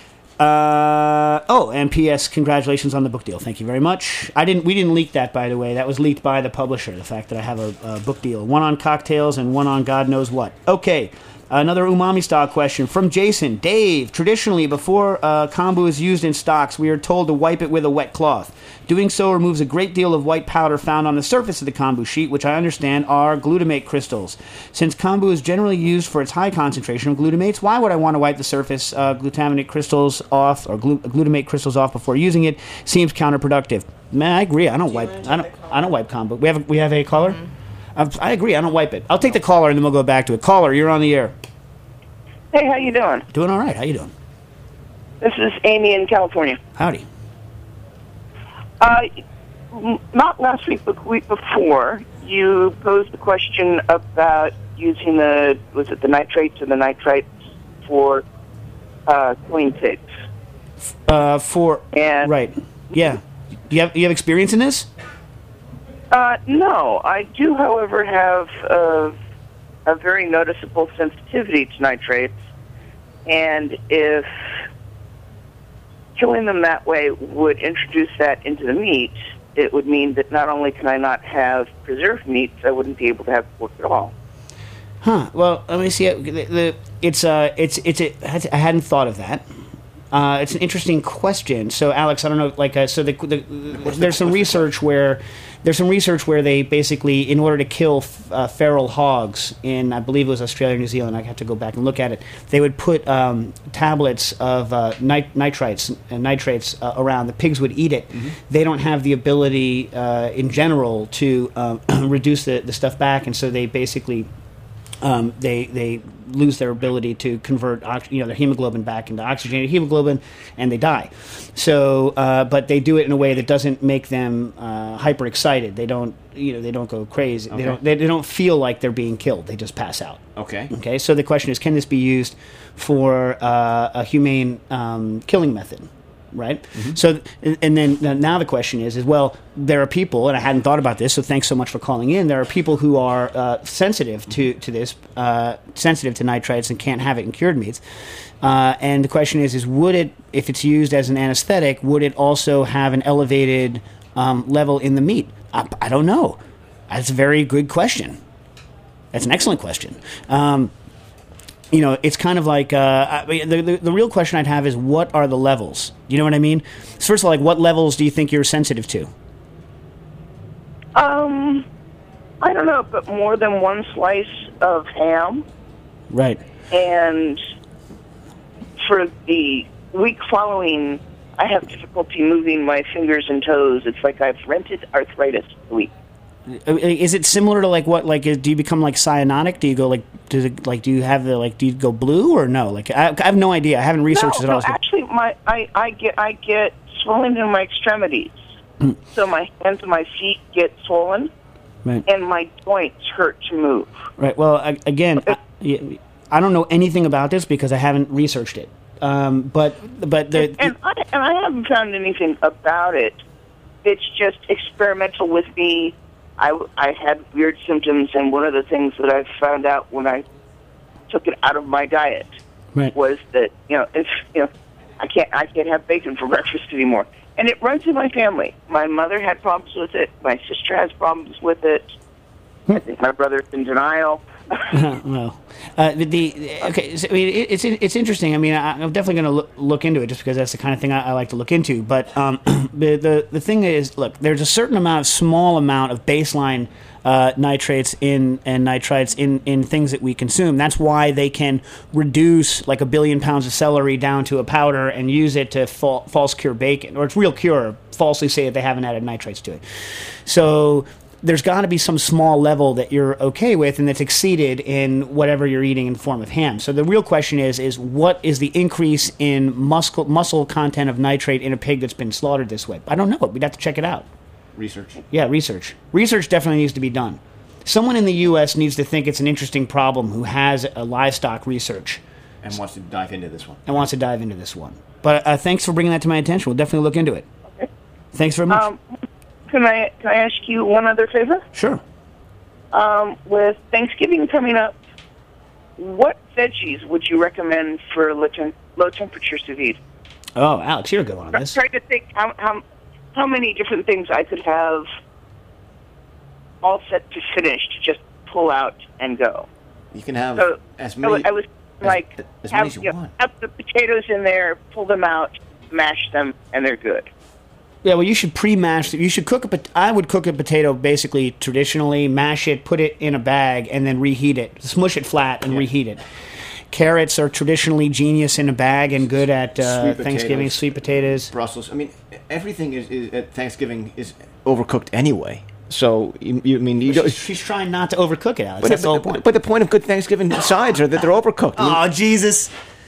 Speaker 2: Uh, oh, and P S Congratulations on the book deal. Thank you very much. I didn't. We didn't leak that, by the way. That was leaked by the publisher. The fact that I have a, a book deal, one on cocktails and one on God knows what. Okay. Another umami style question from Jason. Dave, traditionally before uh, kombu is used in stocks, we are told to wipe it with a wet cloth. Doing so removes a great deal of white powder found on the surface of the kombu sheet, which I understand are glutamate crystals. Since kombu is generally used for its high concentration of glutamates, why would I want to wipe the surface uh, glutamate crystals off or glu- glutamate crystals off before using it? Seems counterproductive. Man, I agree. I don't wipe. I don't. I don't wipe kombu. We have. A, we have a caller. Mm-hmm. I agree. I don't wipe it. I'll take the caller and then we'll go back to it. Caller, you're on the air.
Speaker 8: Hey, how you doing?
Speaker 2: Doing all right. How you doing?
Speaker 8: This is Amy in California.
Speaker 2: Howdy.
Speaker 8: Uh, m- not last week, but the week before, you posed the question about using the, was it the nitrates or the nitrites for uh, killing pigs.
Speaker 2: Uh, for
Speaker 8: And-
Speaker 2: right, yeah. You have you have experience in this?
Speaker 8: Uh, no, I do, however, have a, a very noticeable sensitivity to nitrates, and if killing them that way would introduce that into the meat, it would mean that not only can I not have preserved meats, I wouldn't be able to have pork at all.
Speaker 2: Huh. Well, let me see. The, the, it's uh, it's it's a, I hadn't thought of that. Uh, it's an interesting question. So, Alex, I don't know. Like, uh, so the, the, there's some research where there's some research where they basically, in order to kill uh, feral hogs in, I believe it was Australia or New Zealand, I have to go back and look at it. They would put um, tablets of uh, nit- nitrites and nitrates uh, around. The pigs would eat it. Mm-hmm. They don't have the ability, uh, in general, to uh, reduce the, the stuff back, and so they basically. Um, they they lose their ability to convert ox- you know their hemoglobin back into oxygenated hemoglobin, and they die. So, uh, but they do it in a way that doesn't make them uh, hyper excited. They don't you know they don't go crazy.
Speaker 3: Okay.
Speaker 2: They don't they, they don't feel like they're being killed. They just pass out.
Speaker 3: Okay.
Speaker 2: Okay. So the question is, can this be used for uh, a humane um, killing method? Right. Mm-hmm. So, and, and then now the question is, is well, there are people, and I hadn't thought about this, so thanks so much for calling in. There are people who are uh, sensitive to to this, uh, sensitive to nitrites, and can't have it in cured meats. Uh, and the question is, is would it, if it's used as an anesthetic, would it also have an elevated um, level in the meat? I, I don't know. That's a very good question. That's an excellent question. Um, You know, it's kind of like uh, I mean, the, the the real question I'd have is, what are the levels? You know what I mean? So first of all, like, what levels do you think you're sensitive to?
Speaker 8: Um, I don't know, but more than one slice of ham.
Speaker 2: Right.
Speaker 8: And for the week following, I have difficulty moving my fingers and toes. It's like I've rented arthritis a week.
Speaker 2: Is it similar to like what? Like, do you become like cyanotic? Do you go like, does it like, do you have the like, do you go blue or no? Like, I, I have no idea. I haven't researched
Speaker 8: no,
Speaker 2: it all.
Speaker 8: No, actually, my I, I get I get swelling in my extremities. So my hands and my feet get swollen,
Speaker 2: right.
Speaker 8: And my joints hurt to move.
Speaker 2: Right. Well, I, again, I, I don't know anything about this because I haven't researched it. Um, but but the
Speaker 8: and, and I and I haven't found anything about it. It's just experimental with me. I, I had weird symptoms, and one of the things that I found out when I took it out of my diet
Speaker 2: right.
Speaker 8: was that you know if you know I can't I can't have bacon for breakfast anymore, and it runs in my family. My mother had problems with it. My sister has problems with it. I think my brother's in denial.
Speaker 2: well, uh, the, the okay, so, I mean, it, it's it's interesting. I mean, I, I'm definitely going to look, look into it just because that's the kind of thing I, I like to look into. But um, the, the the thing is, look, there's a certain amount, of small amount of baseline uh, nitrates in and nitrites in, in things that we consume. That's why they can reduce like a billion pounds of celery down to a powder and use it to fa- false cure bacon, or it's real cure, falsely say that they haven't added nitrates to it. So there's got to be some small level that you're okay with and that's exceeded in whatever you're eating in the form of ham. So the real question is, is what is the increase in muscle, muscle content of nitrate in a pig that's been slaughtered this way? I don't know. We'd have to check it out.
Speaker 3: Research.
Speaker 2: Yeah, research. Research definitely needs to be done. Someone in the U S needs to think it's an interesting problem who has a livestock research.
Speaker 3: And wants to dive into this one.
Speaker 2: And wants to dive into this one. But uh, thanks for bringing that to my attention. We'll definitely look into it.
Speaker 8: Okay.
Speaker 2: Thanks very much.
Speaker 8: Um, Can I can I ask you one other favor?
Speaker 2: Sure.
Speaker 8: Um, with Thanksgiving coming up, what veggies would you recommend for low, tem- low temperature sous vide?
Speaker 2: Oh, Alex, you're a good one on
Speaker 8: I'm
Speaker 2: this.
Speaker 8: trying to think how, how how many different things I could have all set to finish to just pull out and go.
Speaker 3: You can have
Speaker 8: So
Speaker 3: as
Speaker 8: I
Speaker 3: many.
Speaker 8: was, I was
Speaker 3: as,
Speaker 8: like,
Speaker 3: as
Speaker 8: have,
Speaker 3: many as you
Speaker 8: you know,
Speaker 3: want.
Speaker 8: have the potatoes in there, pull them out, mash them, and they're good.
Speaker 2: Yeah, well, you should pre-mash. You should cook a. pot- I would cook a potato basically traditionally, mash it, put it in a bag, and then reheat it. Smush it flat and
Speaker 3: Yeah.
Speaker 2: reheat it. Carrots are traditionally genius in a bag and good at uh,
Speaker 3: Sweet
Speaker 2: Thanksgiving.
Speaker 3: potatoes.
Speaker 2: Sweet potatoes.
Speaker 3: Brussels. I mean, everything is, is at Thanksgiving is overcooked anyway. So you, you I mean you don't.
Speaker 2: She's, she's trying not to overcook it, Alex.
Speaker 3: But,
Speaker 2: That's the whole
Speaker 3: but,
Speaker 2: point.
Speaker 3: but the point of good Thanksgiving sides are that they're overcooked. I mean,
Speaker 2: Oh, Jesus.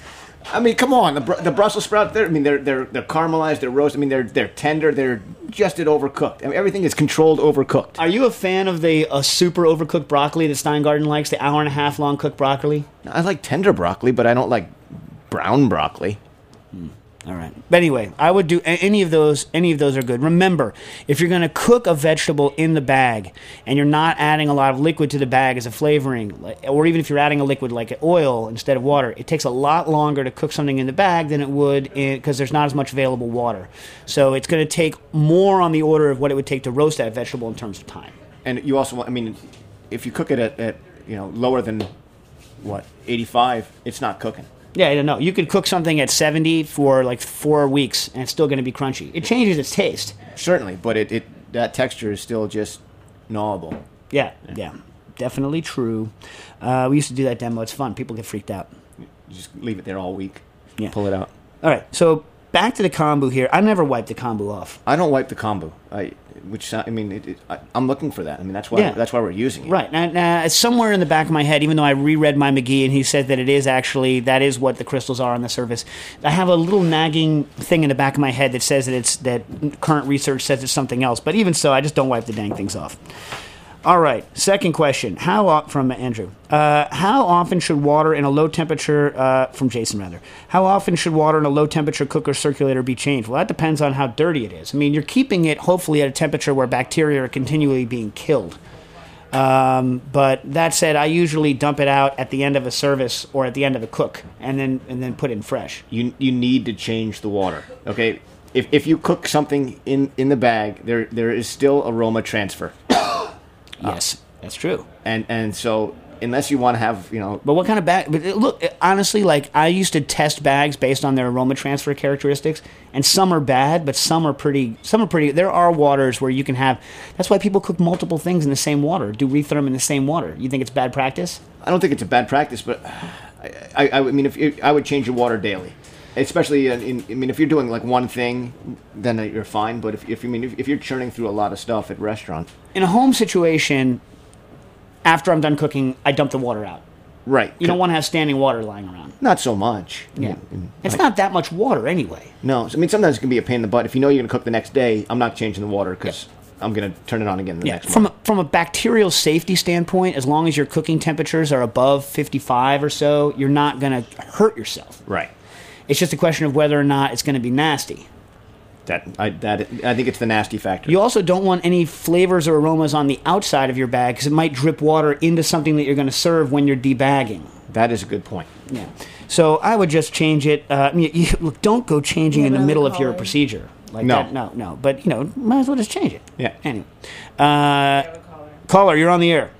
Speaker 3: I mean, come on, the Br- the Brussels sprouts. They're, I mean, they're they're they're caramelized, they're roasted. I mean, they're they're tender. They're just at overcooked. I mean, everything is controlled overcooked.
Speaker 2: Are you a fan of the uh, super overcooked broccoli that Steingarten likes, the hour and a half long cooked broccoli?
Speaker 3: I like tender broccoli, but I don't like brown broccoli.
Speaker 2: All right. But anyway, I would do a- any of those. Any of those are good. Remember, if you're going to cook a vegetable in the bag and you're not adding a lot of liquid to the bag as a flavoring, like- or even if you're adding a liquid like oil instead of water, it takes a lot longer to cook something in the bag than it would because there's not as much available water. So it's going to take more on the order of what it would take to roast that vegetable in terms of time.
Speaker 3: And you also, want- I mean, if you cook it at, at you know lower than what eighty-five, it's not cooking.
Speaker 2: Yeah, I don't know. You could cook something at seventy for like four weeks, and it's still going to be crunchy. It changes its taste.
Speaker 3: Certainly, but it, it that texture is still just gnawable.
Speaker 2: Yeah, yeah, definitely true. Uh, we used to do that demo. It's fun. People get freaked out.
Speaker 3: You just leave it there all week.
Speaker 2: Yeah.
Speaker 3: Pull it out.
Speaker 2: All right, so back to the kombu here. I never wipe the kombu off.
Speaker 3: I don't wipe the kombu. I, which I mean, it, it, I, I'm looking for that. I mean, that's why
Speaker 2: Yeah.
Speaker 3: that's why we're using it.
Speaker 2: Right. Now, now, it's somewhere in the back of my head, even though I reread my McGee and he said that it is actually, that is what the crystals are on the surface. I have a little nagging thing in the back of my head that says that it's, that current research says it's something else. But even so, I just don't wipe the dang things off. All right. Second question. How o- from Andrew. Uh, how often should water in a low temperature, uh, from Jason rather, how often should water in a low temperature cooker circulator be changed? Well, that depends on how dirty it is. I mean, you're keeping it hopefully at a temperature where bacteria are continually being killed. Um, but that said, I usually dump it out at the end of a service or at the end of a cook, and then and then put it in fresh.
Speaker 3: You you need to change the water. Okay, if if you cook something in, in the bag, there there is still aroma transfer.
Speaker 2: Yes, that's true.
Speaker 3: And and so unless you want to have you know,
Speaker 2: But what kind of bag? But it- look, it- honestly, like I used to test bags based on their aroma transfer characteristics, and some are bad, but some are pretty. Some are pretty. There are waters where you can have. That's why people cook multiple things in the same water. Do retherm in the same water. You think it's bad practice?
Speaker 3: I don't think it's a bad practice, but I I, I mean if you, I would change your water daily. Especially in, in, I mean, if you're doing like one thing, then you're fine. But if, if you mean if, if you're churning through a lot of stuff at restaurants,
Speaker 2: In a home situation, after I'm done cooking, I dump the water out.
Speaker 3: right?
Speaker 2: You don't want to have standing water lying around.
Speaker 3: Not so much.
Speaker 2: Yeah,
Speaker 3: Mm,
Speaker 2: it's
Speaker 3: like-
Speaker 2: not that much water anyway.
Speaker 3: No, I mean sometimes it can be a pain in the butt. If you know you're going to cook the next day, I'm not changing the water because I'm going to turn it on again the
Speaker 2: Yeah,
Speaker 3: next
Speaker 2: from
Speaker 3: morning.
Speaker 2: a, from a bacterial safety standpoint, as long as your cooking temperatures are above fifty-five or so, you're not going to hurt yourself.
Speaker 3: Right.
Speaker 2: It's just a question of whether or not it's going to be nasty.
Speaker 3: That I that I think it's the nasty factor.
Speaker 2: You also don't want any flavors or aromas on the outside of your bag because it might drip water into something that you're going to serve when you're debagging.
Speaker 3: That is a good point.
Speaker 2: Yeah. So I would just change it. Uh, I mean, you, look, don't go changing
Speaker 4: You
Speaker 2: in
Speaker 4: have
Speaker 2: the middle
Speaker 4: another
Speaker 2: of your
Speaker 4: caller?
Speaker 2: procedure. Like
Speaker 3: No.
Speaker 2: that. No, no. But, you know, might as well just change it.
Speaker 3: Yeah.
Speaker 2: Anyway. Uh, caller, you're on the air.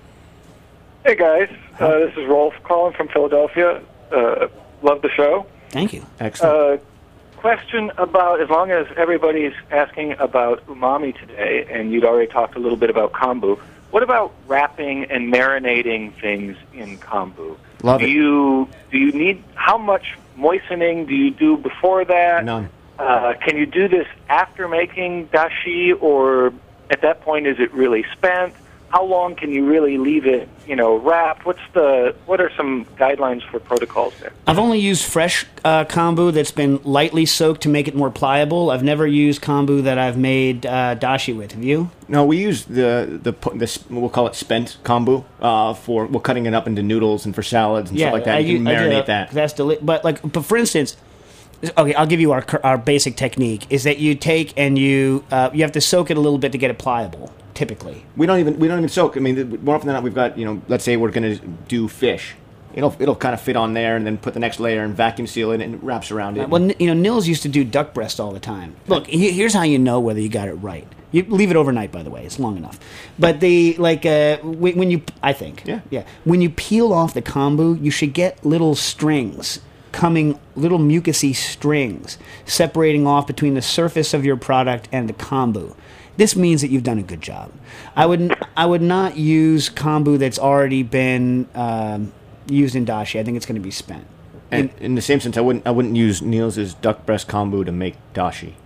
Speaker 9: Hey guys, uh, this is Rolf calling from Philadelphia. Uh, love the show.
Speaker 2: Thank you.
Speaker 3: Excellent.
Speaker 9: Uh, question about, as long as everybody's asking about umami today, and you'd already talked a little bit about kombu, what about wrapping and marinating things in kombu?
Speaker 3: Love
Speaker 9: do
Speaker 3: it.
Speaker 9: You, do you need, how much moistening do you do before that?
Speaker 3: None.
Speaker 9: Uh, can you do this after making dashi, or at that point is it really spent? How long can you really leave it, you know, wrapped? What's the, what are some guidelines for protocols there?
Speaker 2: I've only used fresh uh, kombu that's been lightly soaked to make it more pliable. I've never used kombu that I've made uh, dashi with. Have you?
Speaker 3: No, we use the the pu- this we'll call it spent kombu uh, for well cutting it up into noodles and for salads and stuff like that.
Speaker 2: I
Speaker 3: You can
Speaker 2: u- I do
Speaker 3: marinate that.
Speaker 2: That's deli- But like, but for instance, okay, I'll give you our cur- our basic technique is that you take and you uh, you have to soak it a little bit to get it pliable. Typically,
Speaker 3: We don't even we don't even soak. I mean, th- more often than not, we've got you know. Let's say we're going to do fish. It'll it'll kind of fit on there, and then put the next layer and vacuum seal it, and it wraps around it.
Speaker 2: well, n- you know, Nils used to do duck breast all the time. Look, he- here's how you know whether you got it right. You leave it overnight, by the way; it's long enough. But the like uh, when when you, I think,
Speaker 3: Yeah.
Speaker 2: yeah, when you peel off the kombu, you should get little strings coming, little mucousy strings separating off between the surface of your product and the kombu. This means that you've done a good job. I would I would not use kombu that's already been um, used in dashi. I think it's going to be spent.
Speaker 3: And in the same sense, I wouldn't I wouldn't use Niels's duck breast kombu to make dashi.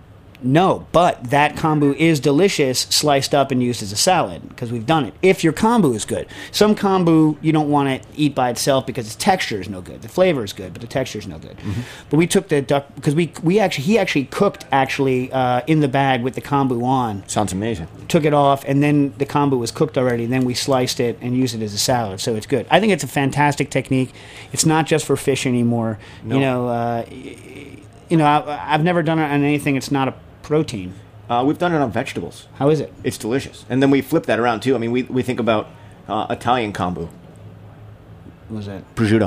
Speaker 2: No, but that kombu is delicious sliced up and used as a salad because we've done it. If your kombu is good. Some kombu you don't want to eat by itself because its texture is no good. The flavor is good, but the texture is no good. Mm-hmm. But we took the duck because we we actually he actually cooked actually uh, in the bag with the kombu on.
Speaker 3: Sounds amazing.
Speaker 2: Took it off, and then the kombu was cooked already. And then we sliced it and used it as a salad. So it's good. I think it's a fantastic technique. It's not just for fish anymore.
Speaker 3: No.
Speaker 2: You know, uh, you know, I, I've never done it on anything. It's not a protein.
Speaker 3: Uh, we've done it on vegetables.
Speaker 2: How is it?
Speaker 3: It's delicious. And then we flip that around, too. I mean, we, we think about uh, Italian kombu.
Speaker 2: What was that?
Speaker 3: Prosciutto.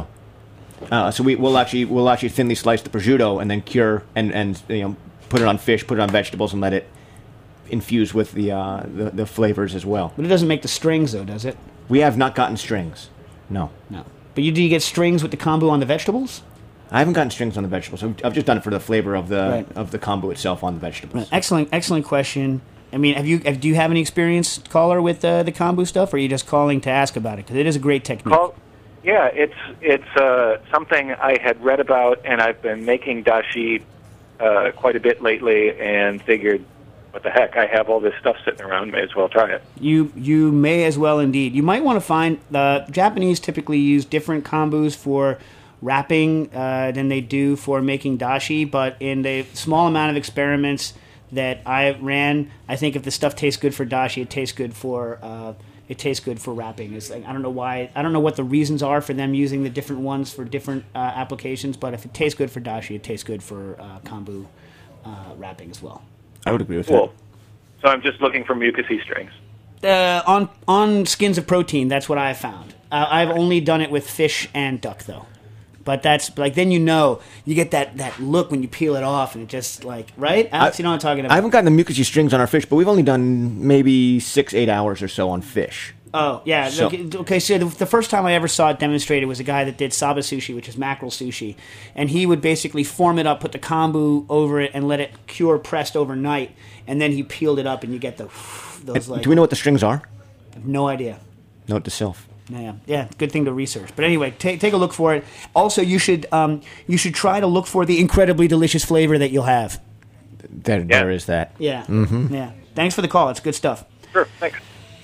Speaker 3: Uh, so we, we'll actually we'll actually thinly slice the prosciutto and then cure and, and you know put it on fish, put it on vegetables, and let it infuse with the, uh, the the flavors as well.
Speaker 2: But it doesn't make the strings, though, does it?
Speaker 3: We have not gotten strings. No.
Speaker 2: No. But you do you get strings with the kombu on the vegetables?
Speaker 3: I haven't gotten strings on the vegetables. I've I've just done it for the flavor of the
Speaker 2: Right.
Speaker 3: of the kombu itself on the vegetables.
Speaker 2: Right. Excellent, excellent question. I mean, have you have, do you have any experience, caller, with uh, the kombu stuff, or are you just calling to ask about it? Because it is a great technique.
Speaker 9: Call, yeah, it's it's uh, something I had read about, and I've been making dashi uh, quite a bit lately, and figured, what the heck? I have all this stuff sitting around. May as well try it.
Speaker 2: You you may as well indeed. You might want to find the Japanese typically use different kombus for wrapping uh, than they do for making dashi, but in the small amount of experiments that I ran, I think if the stuff tastes good for dashi, it tastes good for uh, it tastes good for wrapping. It's like, I don't know why, I don't know what the reasons are for them using the different ones for different uh, applications, but if it tastes good for dashi, it tastes good for uh, kombu uh, wrapping as well.
Speaker 3: I would agree with
Speaker 9: Cool. So I'm just looking for mucusy strings.
Speaker 2: Uh, on on skins of protein, that's what I found. Uh, I've only done it with fish and duck, though. But that's like then you know you get that, that look when you peel it off and it just like right. Alex,
Speaker 3: I,
Speaker 2: you know what I'm talking about.
Speaker 3: I haven't gotten the mucusy strings on our fish, but we've only done maybe six eight hours or so on fish.
Speaker 2: Oh yeah.
Speaker 3: So-
Speaker 2: okay, okay, so the, the first time I ever saw it demonstrated was a guy that did saba sushi, which is mackerel sushi, and he would basically form it up, put the kombu over it, and let it cure pressed overnight, and then he peeled it up, and you get the those like.
Speaker 3: Do we know what the strings are?
Speaker 2: I have no idea.
Speaker 3: Note to self.
Speaker 2: Yeah, yeah, good thing to research. But anyway, take take a look for it. Also, you should um, you should try to look for the incredibly delicious flavor that you'll have.
Speaker 3: There, there is that.
Speaker 2: Yeah,
Speaker 3: Mm-hmm.
Speaker 2: yeah. Thanks for the call. It's good stuff.
Speaker 9: Sure, thanks.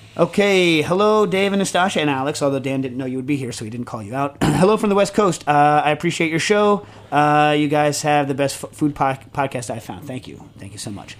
Speaker 2: Okay, hello, Dave and Nastasha and Alex, although Dan didn't know you would be here, so he didn't call you out. Hello from the West Coast. Uh, I appreciate your show. Uh, you guys have the best f- food po- podcast I've found. Thank you. Thank you so much.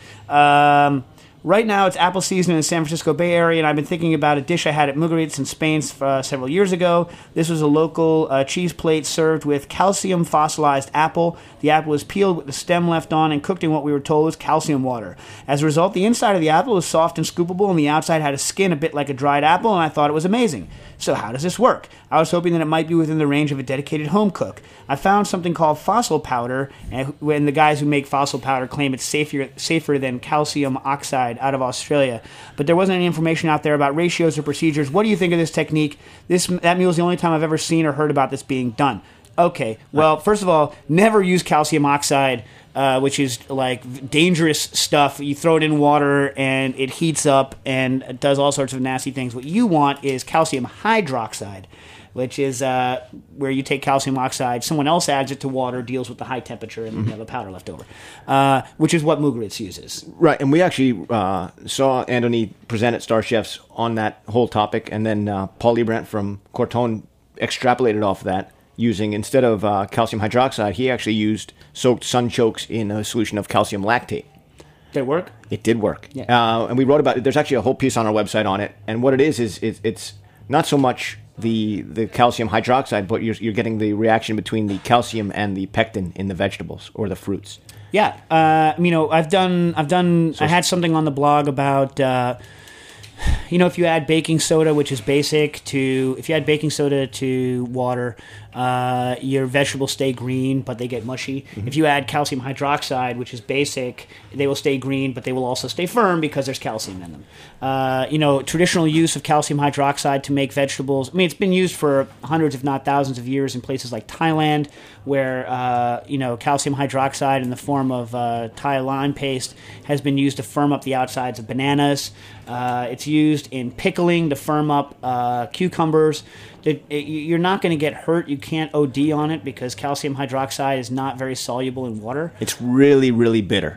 Speaker 2: Um, right now, it's apple season in the San Francisco Bay Area, and I've been thinking about a dish I had at Mugaritz in Spain uh, several years ago. This was a local uh, cheese plate served with calcium fossilized apple. The apple was peeled with the stem left on and cooked in what we were told was calcium water. As a result, the inside of the apple was soft and scoopable, and the outside had a skin a bit like a dried apple, and I thought it was amazing. So how does this work? I was hoping that it might be within the range of a dedicated home cook. I found something called fossil powder, and when the guys who make fossil powder claim it's safer safer than calcium oxide out of Australia, but there wasn't any information out there about ratios or procedures. What do you think of this technique? This that meal is the only time I've ever seen or heard about this being done. Okay, well, first of all, never use calcium oxide, uh, which is like dangerous stuff. You throw it in water and it heats up and it does all sorts of nasty things. What you want is calcium hydroxide, which is uh, where you take calcium oxide, someone else adds it to water, deals with the high temperature, and then you have a powder left over, uh, which is what Mugaritz uses.
Speaker 3: Right, and we actually uh, saw Anthony present at Star Chefs on that whole topic, and then uh, Paul Liebrandt from Cortone extrapolated off that, using, instead of uh, calcium hydroxide, he actually used soaked sunchokes in a solution of calcium lactate.
Speaker 2: Did it work?
Speaker 3: It did work.
Speaker 2: Yeah.
Speaker 3: Uh, and we wrote about it. There's actually a whole piece on our website on it, and what it is is it, it's not so much the the calcium hydroxide, but you're, you're getting the reaction between the calcium and the pectin in the vegetables or the fruits.
Speaker 2: Yeah, uh, you know, I've done, I've done, I had something on the blog about, uh, you know, if you add baking soda, which is basic, to if you add baking soda to water, uh, your vegetables stay green, but they get mushy. Mm-hmm. If you add calcium hydroxide, which is basic, they will stay green, but they will also stay firm because there's calcium in them. Uh, you know, traditional use of calcium hydroxide to make vegetables, I mean, it's been used for hundreds, if not thousands of years in places like Thailand, where, uh, you know, calcium hydroxide in the form of uh, Thai lime paste has been used to firm up the outsides of bananas. Uh, it's used in pickling to firm up uh, cucumbers. It, it, you're not going to get hurt. You can't O D on it because calcium hydroxide is not very soluble in water.
Speaker 3: It's really, really bitter.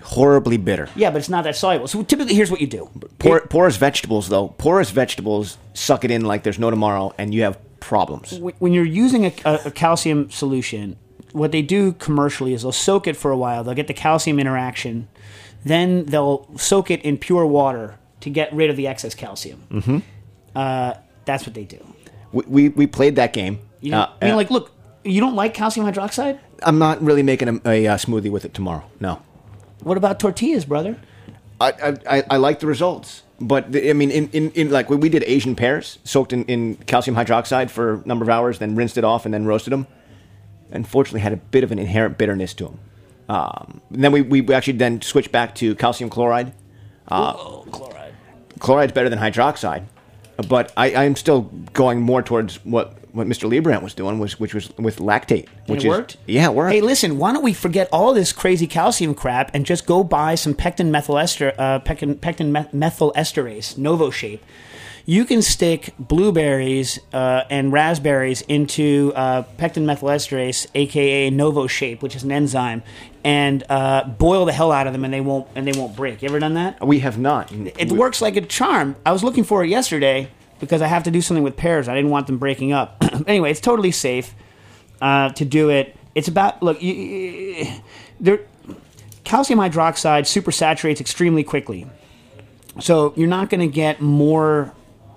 Speaker 3: horribly bitter.
Speaker 2: Yeah, but it's not that soluble. So typically, here's what you do.
Speaker 3: Por-
Speaker 2: It-
Speaker 3: porous vegetables, though, porous vegetables suck it in like there's no tomorrow, and you have problems.
Speaker 2: when you're using a, a, a calcium solution, what they do commercially is they'll soak it for a while. They'll get the calcium interaction. Then they'll soak it in pure water to get rid of the excess calcium.
Speaker 3: Mm-hmm.
Speaker 2: Uh, that's what they do.
Speaker 3: We, we, we played that game.
Speaker 2: You know,
Speaker 3: Uh,
Speaker 2: I mean,
Speaker 3: uh,
Speaker 2: like, look, you don't like calcium hydroxide?
Speaker 3: I'm not really making a, a uh, smoothie with it tomorrow. No.
Speaker 2: What about tortillas, brother?
Speaker 3: I, I, I- I like the results. But, the, I mean, in, in, in like when we did Asian pears, soaked in, in calcium hydroxide for a number of hours, then rinsed it off and then roasted them, unfortunately had a bit of an inherent bitterness to them. Um, and then we, we actually then switched back to calcium chloride. Uh,
Speaker 2: Whoa, chloride.
Speaker 3: Chloride's better than hydroxide, but I, I'm still going more towards what, what Mister Liebrand was doing, was which was with lactate.
Speaker 2: And
Speaker 3: Which
Speaker 2: it
Speaker 3: is,
Speaker 2: worked?
Speaker 3: Yeah, it worked.
Speaker 2: Hey, listen, why don't we forget all this crazy calcium crap and just go buy some pectin methyl ester, uh, pectin, pectin me- methyl esterase, Novo Shape. You can stick blueberries uh, and raspberries into uh, pectin methyl esterase, aka Novo Shape, which is an enzyme, and uh, boil the hell out of them, and they won't and they won't break. You ever done that?
Speaker 3: We have not.
Speaker 2: It works like a charm. I was looking for it yesterday because I have to do something with pears. I didn't want them breaking up. Anyway, it's totally safe uh, to do it. It's about look. You, you, there, calcium hydroxide supersaturates extremely quickly, so you're not going to get more.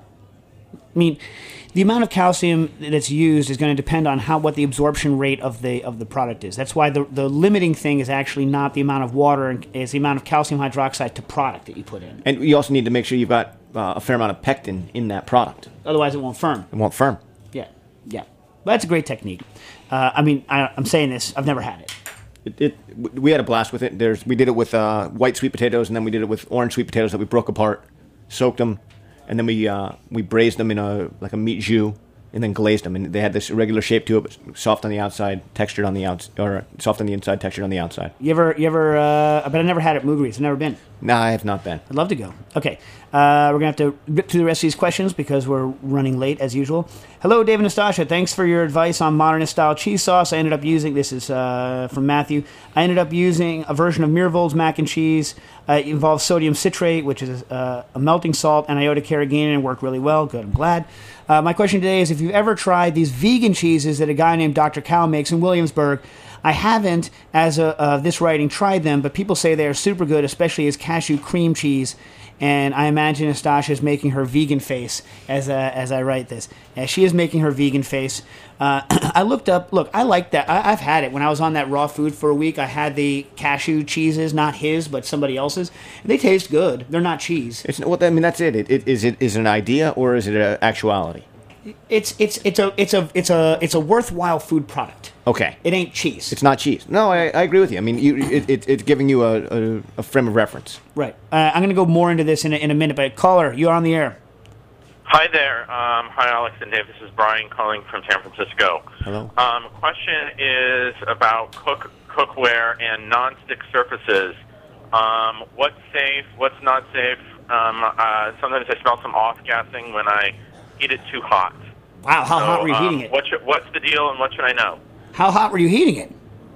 Speaker 2: I mean, the amount of calcium that's used is going to depend on how what the absorption rate of the of the product is. That's why the the limiting thing is actually not the amount of water; it's the amount of calcium hydroxide to product that you put in.
Speaker 3: And you also need to make sure you've got uh, a fair amount of pectin in that product.
Speaker 2: Otherwise, it won't firm.
Speaker 3: It won't firm.
Speaker 2: Yeah, yeah. But that's a great technique. Uh, I mean, I, I'm saying this. I've never had it.
Speaker 3: It, it, we had a blast with it. There's, we did it with uh, white sweet potatoes, and then we did it with orange sweet potatoes that we broke apart, soaked them, and then we uh, we braised them in a like a meat jus, and then glazed them. And they had this irregular shape to it, but soft on the outside, textured on the outs, or soft on the inside, textured on the outside.
Speaker 2: You ever, you ever? Uh, but I never had it at Mugary's. I've never been.
Speaker 3: No, I have not been.
Speaker 2: I'd love to go. Okay, uh, we're gonna have to rip through the rest of these questions because we're running late as usual. Hello, David Nastasha. Thanks for your advice on modernist style cheese sauce. I ended up using this is uh, from Matthew. I ended up using a version of Mirvold's mac and cheese. Uh, it involves sodium citrate, which is uh, a melting salt, and iota carrageenan, and worked really well. Good, I'm glad. Uh, my question today is if you've ever tried these vegan cheeses that a guy named Doctor Cow makes in Williamsburg. I haven't, as of uh, this writing, tried them, but people say they are super good, especially as cashew cream cheese. And I imagine Nastasha is making her vegan face as uh, as I write this. Uh, she is making her vegan face. Uh, I looked up. Look, I like that. I, I've had it when I was on that raw food for a week. I had the cashew cheeses, not his, but somebody else's. They taste good. They're not cheese.
Speaker 3: It's well, I mean that's it. It, it is it is it an idea or is it an actuality?
Speaker 2: It's it's it's a it's a it's a it's a worthwhile food product.
Speaker 3: Okay.
Speaker 2: It ain't cheese.
Speaker 3: It's not cheese. No, I, I agree with you. I mean, you, it, it, it's giving you a, a, a frame of reference.
Speaker 2: Right. Uh, I'm going to go more into this in a, in a minute, but caller, you're on the air.
Speaker 10: Hi there. Um, hi, Alex and Dave. This is Brian calling from San Francisco.
Speaker 3: Hello.
Speaker 10: Um, question is about cook cookware and non-stick surfaces. Um, what's safe? What's not safe? Um, uh, sometimes I smell some off-gassing when I heat it too hot.
Speaker 2: Wow, how
Speaker 10: so,
Speaker 2: hot were you
Speaker 10: um,
Speaker 2: heating it?
Speaker 10: What should, what's the deal, and what should I know?
Speaker 2: How hot were you heating it?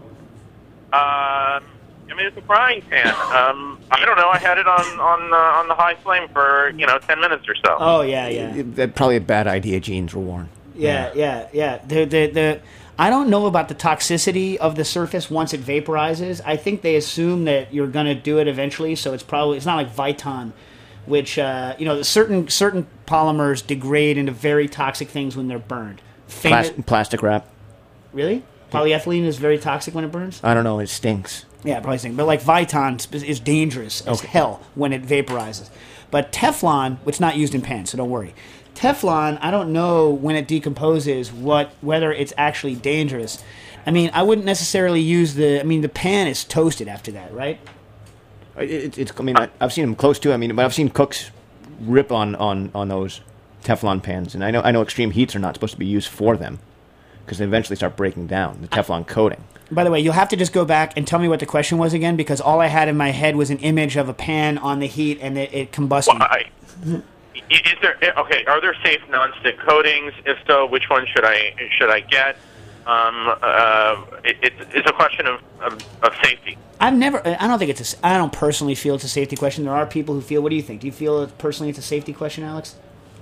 Speaker 10: Um, I mean, it's a frying pan. Um, I don't know. I had it on on uh, on the high flame for you know ten minutes or so.
Speaker 2: Oh yeah, yeah.
Speaker 3: That probably a bad idea. Jeans were worn.
Speaker 2: Yeah, yeah, yeah. The the the. I don't know about the toxicity of the surface once it vaporizes. I think they assume that you're going to do it eventually, so it's probably it's not like Viton, which uh, you know certain certain polymers degrade into very toxic things when they're burned.
Speaker 3: Plas- plastic wrap.
Speaker 2: Really? Polyethylene is very toxic when it burns?
Speaker 3: I don't know. It stinks.
Speaker 2: Yeah, probably stinks. But like Viton is dangerous as
Speaker 3: Okay.
Speaker 2: hell when it vaporizes. But Teflon, which is not used in pans, so don't worry. Teflon, I don't know when it decomposes what whether it's actually dangerous. I mean, I wouldn't necessarily use the. I mean, the pan is toasted after that, right?
Speaker 3: It, it, it's. I mean, I, I've seen them close to. I mean, but I've seen cooks rip on, on, on those Teflon pans, and I know I know extreme heats are not supposed to be used for them because they eventually start breaking down the Teflon coating.
Speaker 2: By the way, you'll have to just go back and tell me what the question was again, because all I had in my head was an image of a pan on the heat and it, it combusting.
Speaker 10: Why? Is there okay? Are there safe nonstick coatings? If so, which one should I should I get? Um, uh, it, it, it's a question of, of, of safety.
Speaker 2: I've never. I don't think it's. A, I don't personally feel it's a safety question. There are people who feel. What do you think? Do you feel it personally it's a safety question, Alex?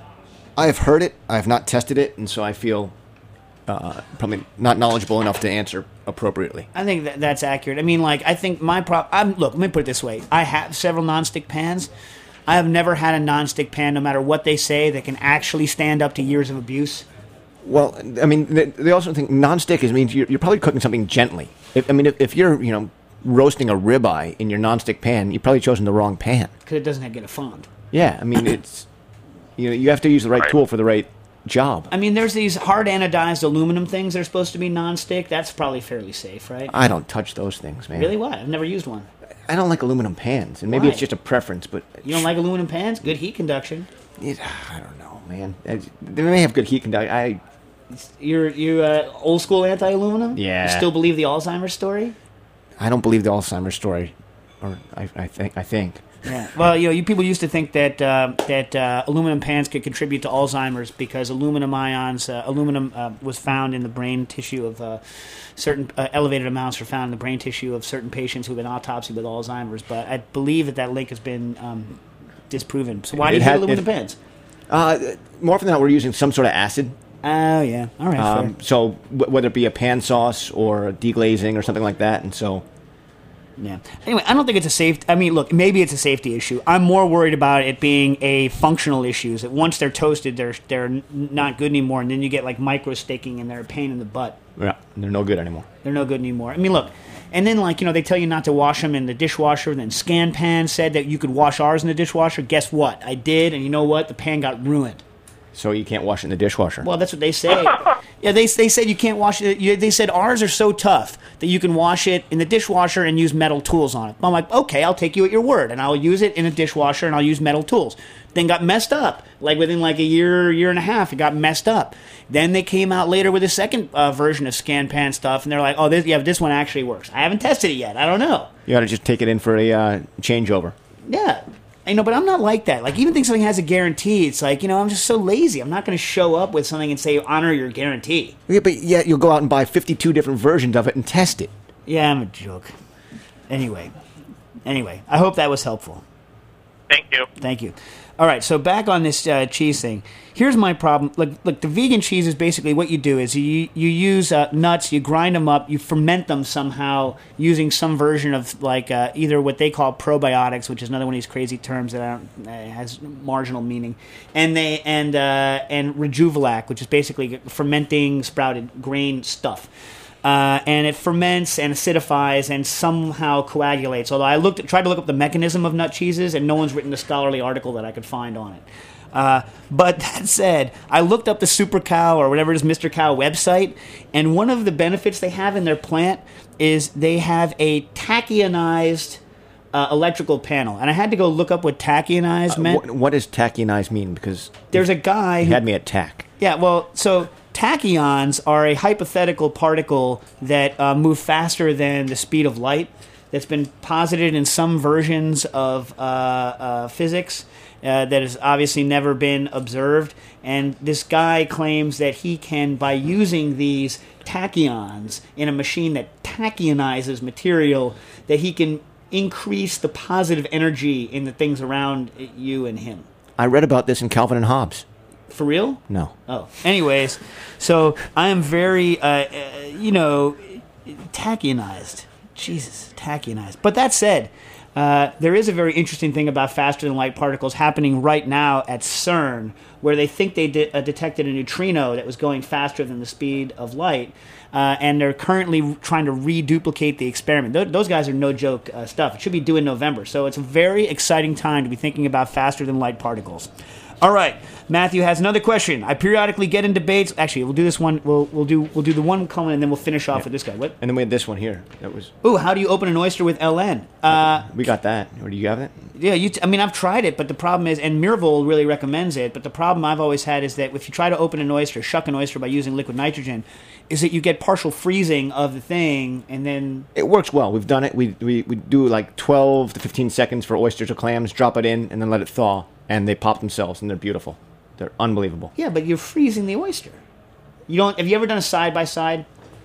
Speaker 3: I have heard it. I have not tested it, and so I feel uh, probably not knowledgeable enough to answer appropriately.
Speaker 2: I think that that's accurate. I mean, like, I think my prop. I'm look. Let me put it this way. I have several nonstick pans. I have never had a nonstick pan, no matter what they say, that can actually stand up to years of abuse.
Speaker 3: Well, I mean, they, they also think nonstick is means you're, you're probably cooking something gently. If, I mean, if, if you're you know roasting a ribeye in your nonstick pan, you've probably chosen the wrong pan.
Speaker 2: Because it doesn't get a fond.
Speaker 3: Yeah, I mean, it's you know you have to use the right, right tool for the right job.
Speaker 2: I mean, there's these hard anodized aluminum things that are supposed to be nonstick. That's probably fairly safe, right?
Speaker 3: I don't touch those things, man.
Speaker 2: Really? Why? I've never used one.
Speaker 3: I don't like aluminum pans, and maybe
Speaker 2: Why?
Speaker 3: it's just a preference, but...
Speaker 2: You don't like aluminum pans? Good heat conduction.
Speaker 3: It, I don't know, man. They may have good heat conduction. I...
Speaker 2: You're you uh, old school anti-aluminum?
Speaker 3: Yeah.
Speaker 2: You still believe the Alzheimer's story?
Speaker 3: I don't believe the Alzheimer's story, or I, I think. I think.
Speaker 2: Yeah. Well, you know, you people used to think that uh, that uh, aluminum pans could contribute to Alzheimer's because aluminum ions, uh, aluminum uh, was found in the brain tissue of uh, certain uh, elevated amounts were found in the brain tissue of certain patients who've been autopsied with Alzheimer's. But I believe that that link has been um, disproven. So why do
Speaker 3: It
Speaker 2: you
Speaker 3: had-
Speaker 2: use aluminum
Speaker 3: it-
Speaker 2: pans?
Speaker 3: Uh, more often than not, we're using some sort of acid.
Speaker 2: Oh yeah. All right.
Speaker 3: Um,
Speaker 2: fair.
Speaker 3: so w- whether it be a pan sauce or a deglazing or something like that, and so.
Speaker 2: Yeah. Anyway, I don't think it's a safe. I mean, look, maybe it's a safety issue. I'm more worried about it being a functional issue. That once they're toasted, they're they're n- not good anymore, and then you get like micro sticking, and they're a pain in the butt.
Speaker 3: Yeah, they're no good anymore.
Speaker 2: They're no good anymore. I mean, look, and then like you know they tell you not to wash them in the dishwasher. And then ScanPan said that you could wash ours in the dishwasher. Guess what? I did, and you know what? The pan got ruined.
Speaker 3: So you can't wash it in the dishwasher.
Speaker 2: Well, that's what they say. Yeah, they they said you can't wash it. You, they said ours are so tough that you can wash it in the dishwasher and use metal tools on it. I'm like, okay, I'll take you at your word, and I'll use it in a dishwasher and I'll use metal tools. Then got messed up. Like within like a year, year and a half, it got messed up. Then they came out later with a second uh, version of ScanPan stuff, and they're like, oh, this, yeah, this one actually works. I haven't tested it yet. I don't know.
Speaker 3: You ought to just take it in for a uh, changeover.
Speaker 2: Yeah. I know, but I'm not like that. Like, even think something has a guarantee, it's like, you know, I'm just so lazy. I'm not going to show up with something and say, honor your guarantee.
Speaker 3: Yeah, but yet you'll go out and buy fifty-two different versions of it and test it.
Speaker 2: Yeah, I'm a joke. Anyway. Anyway, I hope that was helpful.
Speaker 10: Thank you.
Speaker 2: Thank you. All right, so back on this uh, cheese thing. Here's my problem. Look, look, the vegan cheese is basically what you do is you you use uh, nuts, you grind them up, you ferment them somehow using some version of like uh, either what they call probiotics, which is another one of these crazy terms that I don't, uh, has marginal meaning, and they and uh, and Rejuvelac, which is basically fermenting sprouted grain stuff. Uh, and it ferments and acidifies and somehow coagulates. Although I looked, at, tried to look up the mechanism of nut cheeses, and no one's written a scholarly article that I could find on it. Uh, but that said, I looked up the Super Cow or whatever it is, Mister Cow website, and one of the benefits they have in their plant is they have a tachionized uh, electrical panel. And I had to go look up what tachionized
Speaker 3: Uh,
Speaker 2: meant.
Speaker 3: wh- what does tachionized mean? Because
Speaker 2: There's a guy
Speaker 3: you
Speaker 2: who
Speaker 3: had me at tack.
Speaker 2: Yeah, well, so tachyons are a hypothetical particle that uh, move faster than the speed of light that's been posited in some versions of uh, uh, physics uh, that has obviously never been observed. And this guy claims that he can, by using these tachyons in a machine that tachyonizes material, that he can increase the positive energy in the things around you and him.
Speaker 3: I read about this in Calvin and Hobbes.
Speaker 2: For real?
Speaker 3: No.
Speaker 2: Oh. Anyways, so I am very, uh, uh, you know, tachionized. Jesus, tachionized. But that said, uh, there is a very interesting thing about faster-than-light particles happening right now at CERN, where they think they de- uh, detected a neutrino that was going faster than the speed of light, uh, and they're currently trying to reduplicate the experiment. Th- those guys are no-joke uh, stuff. It should be due in November, so it's a very exciting time to be thinking about faster-than-light particles. All right, Matthew has another question. I periodically get in debates. Actually, we'll do this one. We'll we'll do we'll do the one coming, and then we'll finish off
Speaker 3: Yeah.
Speaker 2: with this guy. What?
Speaker 3: And then we had this one here. That was.
Speaker 2: Ooh, how do you open an oyster with L N? Uh,
Speaker 3: we got that. Or do you have it?
Speaker 2: yeah, you. T- I mean, I've tried it, but the problem is, and Mirville really recommends it. But the problem I've always had is that if you try to open an oyster, shuck an oyster by using liquid nitrogen, is that you get partial freezing of the thing, and then
Speaker 3: It works well. We've done it. We we we do like twelve to fifteen seconds for oysters or clams. Drop it in and then let it thaw, and they pop themselves, and they're beautiful. They're unbelievable.
Speaker 2: yeah, but you're freezing the oyster. You don't. Have you ever done a side by side?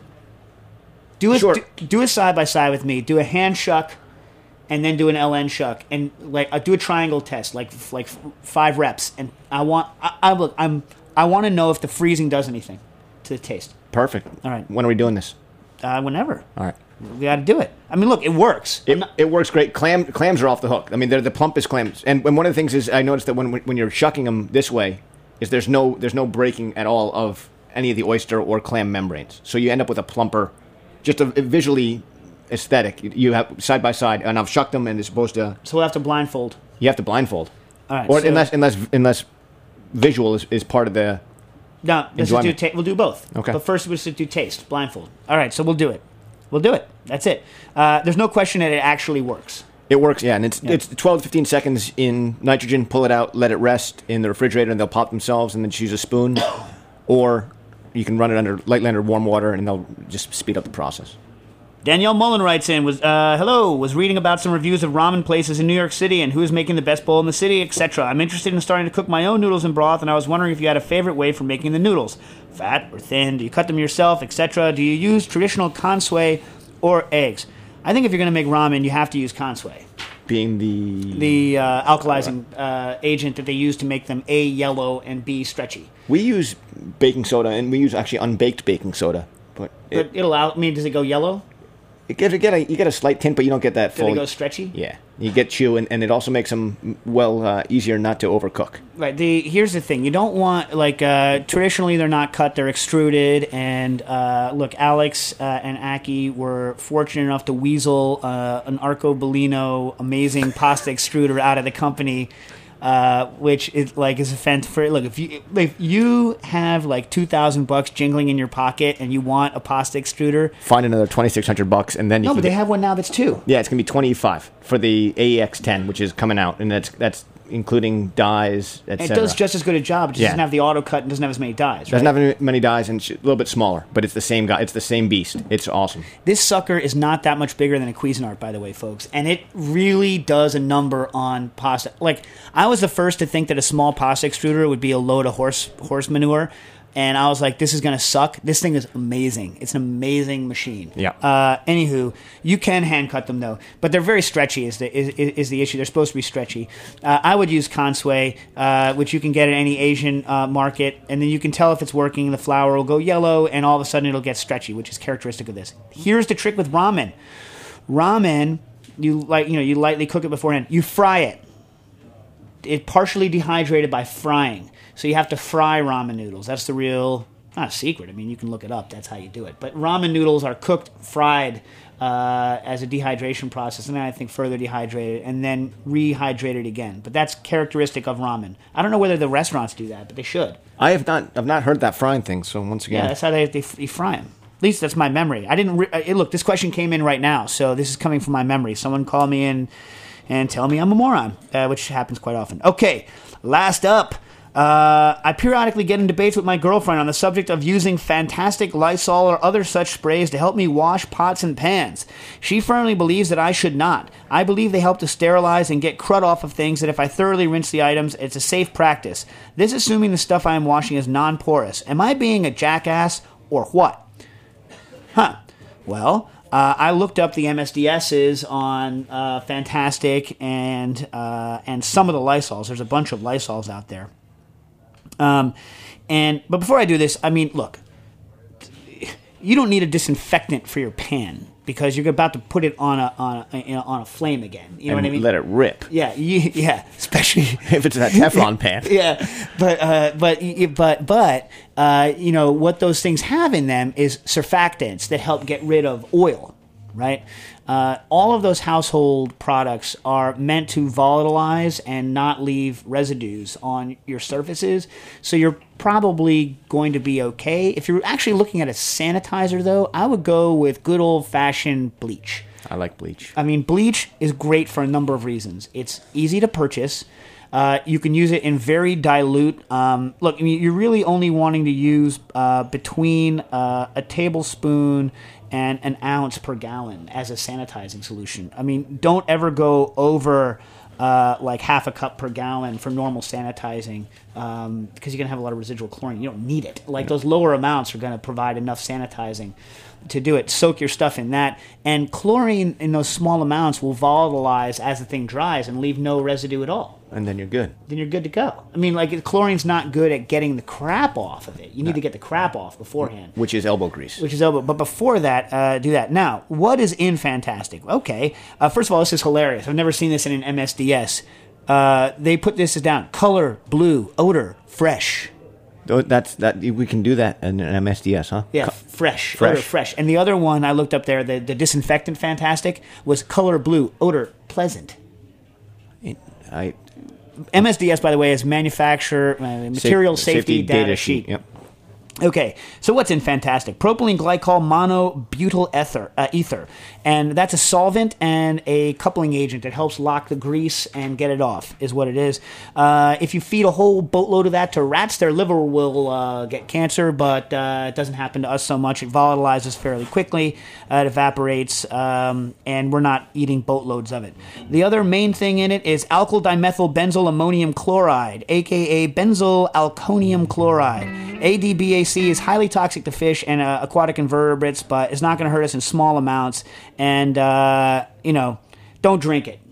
Speaker 2: Do a
Speaker 3: Sure.
Speaker 2: do, do a side by side with me. Do a hand shuck, and then do an L N shuck, and like uh, do a triangle test, like like f- five reps. And I want I, I look I'm I want to know if the freezing does anything to the taste.
Speaker 3: Perfect.
Speaker 2: All right.
Speaker 3: When are we doing this?
Speaker 2: Uh, whenever.
Speaker 3: All right.
Speaker 2: We got to do it. I mean, look, it works.
Speaker 3: It, it works great. Clam clams are off the hook. I mean, they're the plumpest clams. And, and one of the things is I noticed that when when you're shucking them this way, is there's no there's no breaking at all of any of the oyster or clam membranes. So you end up with a plumper, just a, a visually aesthetic. You have side by side, and I've shucked them, and it's supposed to.
Speaker 2: So we'll have to blindfold.
Speaker 3: You have to blindfold.
Speaker 2: All right.
Speaker 3: Or
Speaker 2: so,
Speaker 3: unless unless unless visual is, is part of the.
Speaker 2: no, let's just do ta- we'll do both.
Speaker 3: Okay.
Speaker 2: But first, we'll just do taste, blindfold. All right, so we'll do it. We'll do it. That's it. Uh, there's no question that it actually works.
Speaker 3: It works, yeah, and it's
Speaker 2: Yeah.
Speaker 3: it's twelve to fifteen seconds in nitrogen. Pull it out, let it rest in the refrigerator, and they'll pop themselves. And then choose a spoon, or you can run it under lightly under warm water, and they'll just speed up the process.
Speaker 2: Danielle Mullen writes in, was uh, hello, was reading about some reviews of ramen places in New York City and who is making the best bowl in the city, et cetera. I'm interested in starting to cook my own noodles and broth, and I was wondering if you had a favorite way for making the noodles. Fat or thin? Do you cut them yourself, et cetera? Do you use traditional consui or eggs? I think if you're going to make ramen, you have to use consui.
Speaker 3: Being the
Speaker 2: The uh, alkalizing uh, agent that they use to make them A, yellow, and B, stretchy.
Speaker 3: We use baking soda, and we use actually unbaked baking soda, but
Speaker 2: But
Speaker 3: it,
Speaker 2: it'll out, I mean, does it go yellow?
Speaker 3: it get, you get a you get a slight tint, but you don't get that
Speaker 2: Did
Speaker 3: full.
Speaker 2: it go stretchy?
Speaker 3: Yeah, you get chew, and, and it also makes them well uh, easier not to overcook.
Speaker 2: Right. The here's the thing: you don't want like uh, traditionally they're not cut; they're extruded. And uh, look, Alex uh, and Aki were fortunate enough to weasel uh, an Arcobaleno amazing pasta extruder out of the company, uh, which is like is a fantastic. Look, if you if you have like two thousand bucks jingling in your pocket and you want a pasta extruder,
Speaker 3: Find another twenty six hundred bucks, and then you
Speaker 2: no,
Speaker 3: can
Speaker 2: but they
Speaker 3: get-
Speaker 2: have one now that's two.
Speaker 3: Yeah, it's gonna be twenty five for the A E X ten, which is coming out, and that's that's including dies, et
Speaker 2: And it
Speaker 3: cetera.
Speaker 2: does just as good a job. It just
Speaker 3: Yeah.
Speaker 2: doesn't have the auto cut and doesn't have as many dies. Right?
Speaker 3: Doesn't have any- many dies, and it's a little bit smaller, but it's the same guy. It's the same beast. It's awesome.
Speaker 2: This sucker is not that much bigger than a Cuisinart, by the way, folks. And it really does a number on pasta. Like, I was the first to think that a small pasta extruder would be a load of horse horse manure. And I was like, this is going to suck. This thing is amazing. It's an amazing machine.
Speaker 3: Yeah.
Speaker 2: Uh, anywho, you can hand cut them, though. But they're very stretchy is the, is, is the issue. They're supposed to be stretchy. Uh, I would use consui, uh, which you can get at any Asian uh, market. And then you can tell if it's working. The flour will go yellow, and all of a sudden it'll get stretchy, which is characteristic of this. Here's the trick with ramen. Ramen, you like you know you lightly cook it beforehand. You fry it. It partially dehydrated by frying. So you have to fry ramen noodles. That's the real, not a secret. I mean, you can look it up. That's how you do it. But ramen noodles are cooked, fried uh, as a dehydration process, and then I think further dehydrated, and then rehydrated again. But that's characteristic of ramen. I don't know whether the restaurants do that, but they should.
Speaker 3: I have not. I've not heard that frying thing. So once
Speaker 2: Yeah,
Speaker 3: again,
Speaker 2: that's how they, they, they fry them. At least that's my memory. I didn't re- uh, look. This question came in right now, so this is coming from my memory. Someone call me in and tell me I'm a moron, uh, which happens quite often. Okay, last up. Uh, I periodically get in debates with my girlfriend on the subject of using Fantastic Lysol or other such sprays to help me wash pots and pans. She firmly believes that I should not. I believe they help to sterilize and get crud off of things, that if I thoroughly rinse the items, it's a safe practice. This assuming the stuff I am washing is non-porous. Am I being a jackass or what? Huh. Well, uh, I looked up the M S D S's on uh, Fantastic and uh, and some of the Lysols. There's a bunch of Lysols out there. Um, and but before I do this, I mean, look, you don't need a disinfectant for your pan because you're about to put it on a on a, you know, on a flame again. You know
Speaker 3: and
Speaker 2: what I mean?
Speaker 3: let it rip.
Speaker 2: Yeah, you, yeah, especially
Speaker 3: if it's that Teflon pan.
Speaker 2: Yeah, but uh, but but but uh, you know what those things have in them is surfactants that help get rid of oil, right? Uh, all of those household products are meant to volatilize and not leave residues on your surfaces, so you're probably going to be okay. If you're actually looking at a sanitizer, though, I would go with good old-fashioned bleach.
Speaker 3: I like bleach.
Speaker 2: I mean, bleach is great for a number of reasons. It's easy to purchase. Uh, you can use it in very dilute. Um, look, I mean, you're really only wanting to use uh, between uh, a tablespoon and an ounce per gallon as a sanitizing solution. I mean, don't ever go over uh, like half a cup per gallon for normal sanitizing, um, because you're going to have a lot of residual chlorine. You don't need it. Like those lower amounts are going to provide enough sanitizing to do it. Soak your stuff in that. And chlorine in those small amounts will volatilize as the thing dries and leave no residue at all.
Speaker 3: And then you're good.
Speaker 2: Then you're good to go. I mean, like, chlorine's not good at getting the crap off of it. You need
Speaker 3: No.
Speaker 2: to get the crap off beforehand.
Speaker 3: Which is elbow grease.
Speaker 2: Which is elbow. But before that, uh, do that. Now, what is in Fantastic? Okay. Uh, first of all, this is hilarious. I've never seen this in an M S D S. Uh, they put this down. Color, blue, odor, fresh.
Speaker 3: Though That's that. We can do that in an M S D S, huh?
Speaker 2: Yeah,
Speaker 3: Co-
Speaker 2: fresh.
Speaker 3: Fresh.
Speaker 2: Odor, fresh. And the other one I looked up there, the, the disinfectant Fantastic, was color, blue, odor, pleasant.
Speaker 3: I...
Speaker 2: M S D S, by the way, is manufacturer uh, material
Speaker 3: Sa-
Speaker 2: safety,
Speaker 3: safety
Speaker 2: data,
Speaker 3: data
Speaker 2: sheet.
Speaker 3: sheet, yep.
Speaker 2: Okay, so what's in Fantastic? Propylene glycol monobutyl ether, uh, ether, and that's a solvent and a coupling agent that helps lock the grease and get it off, is what it is. Uh, if you feed a whole boatload of that to rats, their liver will uh, get cancer, but uh, it doesn't happen to us so much. It volatilizes fairly quickly, uh, it evaporates, um, and we're not eating boatloads of it. The other main thing in it is alkyl dimethyl benzyl ammonium chloride, aka benzyl alkonium chloride. A D B A C is highly toxic to fish and uh, aquatic invertebrates, but it's not going to hurt us in small amounts. And, uh, you know, don't drink it.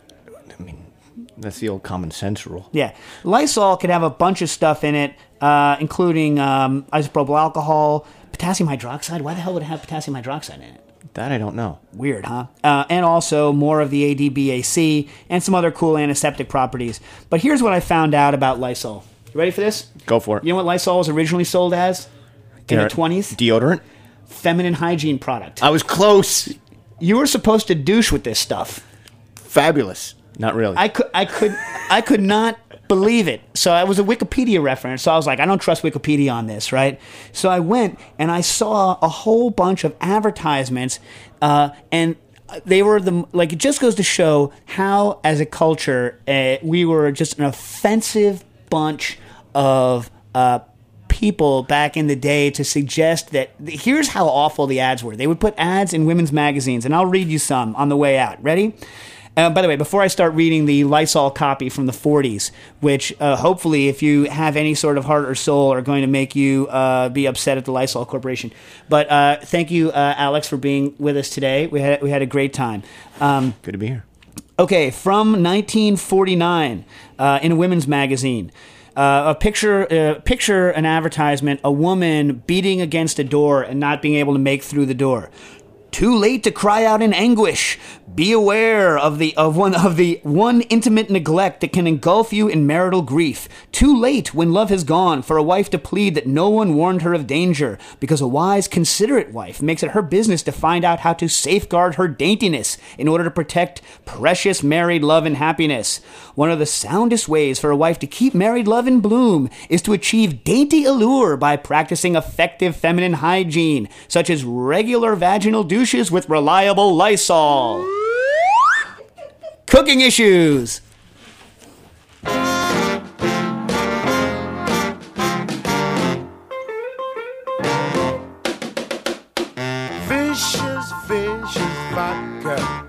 Speaker 3: That's the old common sense rule.
Speaker 2: Yeah. Lysol can have a bunch of stuff in it, uh, including um, isopropyl alcohol, potassium hydroxide. Why the hell would it have potassium hydroxide in it?
Speaker 3: That I don't know.
Speaker 2: Weird, huh? Uh, and also more of the A D B A C and some other cool antiseptic properties. But here's what I found out about Lysol. You ready for this?
Speaker 3: Go for it.
Speaker 2: You know what Lysol was originally sold as in the twenties?
Speaker 3: Deodorant?
Speaker 2: Feminine hygiene product.
Speaker 3: I was close.
Speaker 2: You were supposed to douche with this stuff.
Speaker 3: Fabulous. Not really.
Speaker 2: I could, I could, I could not believe it. So it was a Wikipedia reference. So I was like, I don't trust Wikipedia on this, right? So I went and I saw a whole bunch of advertisements, uh, and they were the like. It just goes to show how, as a culture, uh, we were just an offensive bunch of uh, people back in the day to suggest that here's how awful the ads were. They would put ads in women's magazines, and I'll read you some on the way out. Ready? Uh, by the way, before I start reading the Lysol copy from the forties, which uh, hopefully, if you have any sort of heart or soul, are going to make you uh, be upset at the Lysol Corporation. But uh, thank you, uh, Alex, for being with us today. We had we had a great time. Um,
Speaker 3: Good to be here.
Speaker 2: Okay, from nineteen forty-nine, uh, in a women's magazine. Uh, a picture, uh, picture an advertisement, a woman beating against a door and not being able to make through the door. Too late to cry out in anguish. Be aware of the of one of the one intimate neglect that can engulf you in marital grief. Too late when love has gone for a wife to plead that no one warned her of danger, because a wise, considerate wife makes it her business to find out how to safeguard her daintiness in order to protect precious married love and happiness. One of the soundest ways for a wife to keep married love in bloom is to achieve dainty allure by practicing effective feminine hygiene, such as regular vaginal douches with reliable Lysol. Cooking issues.
Speaker 7: Fishes, fishes, vodka.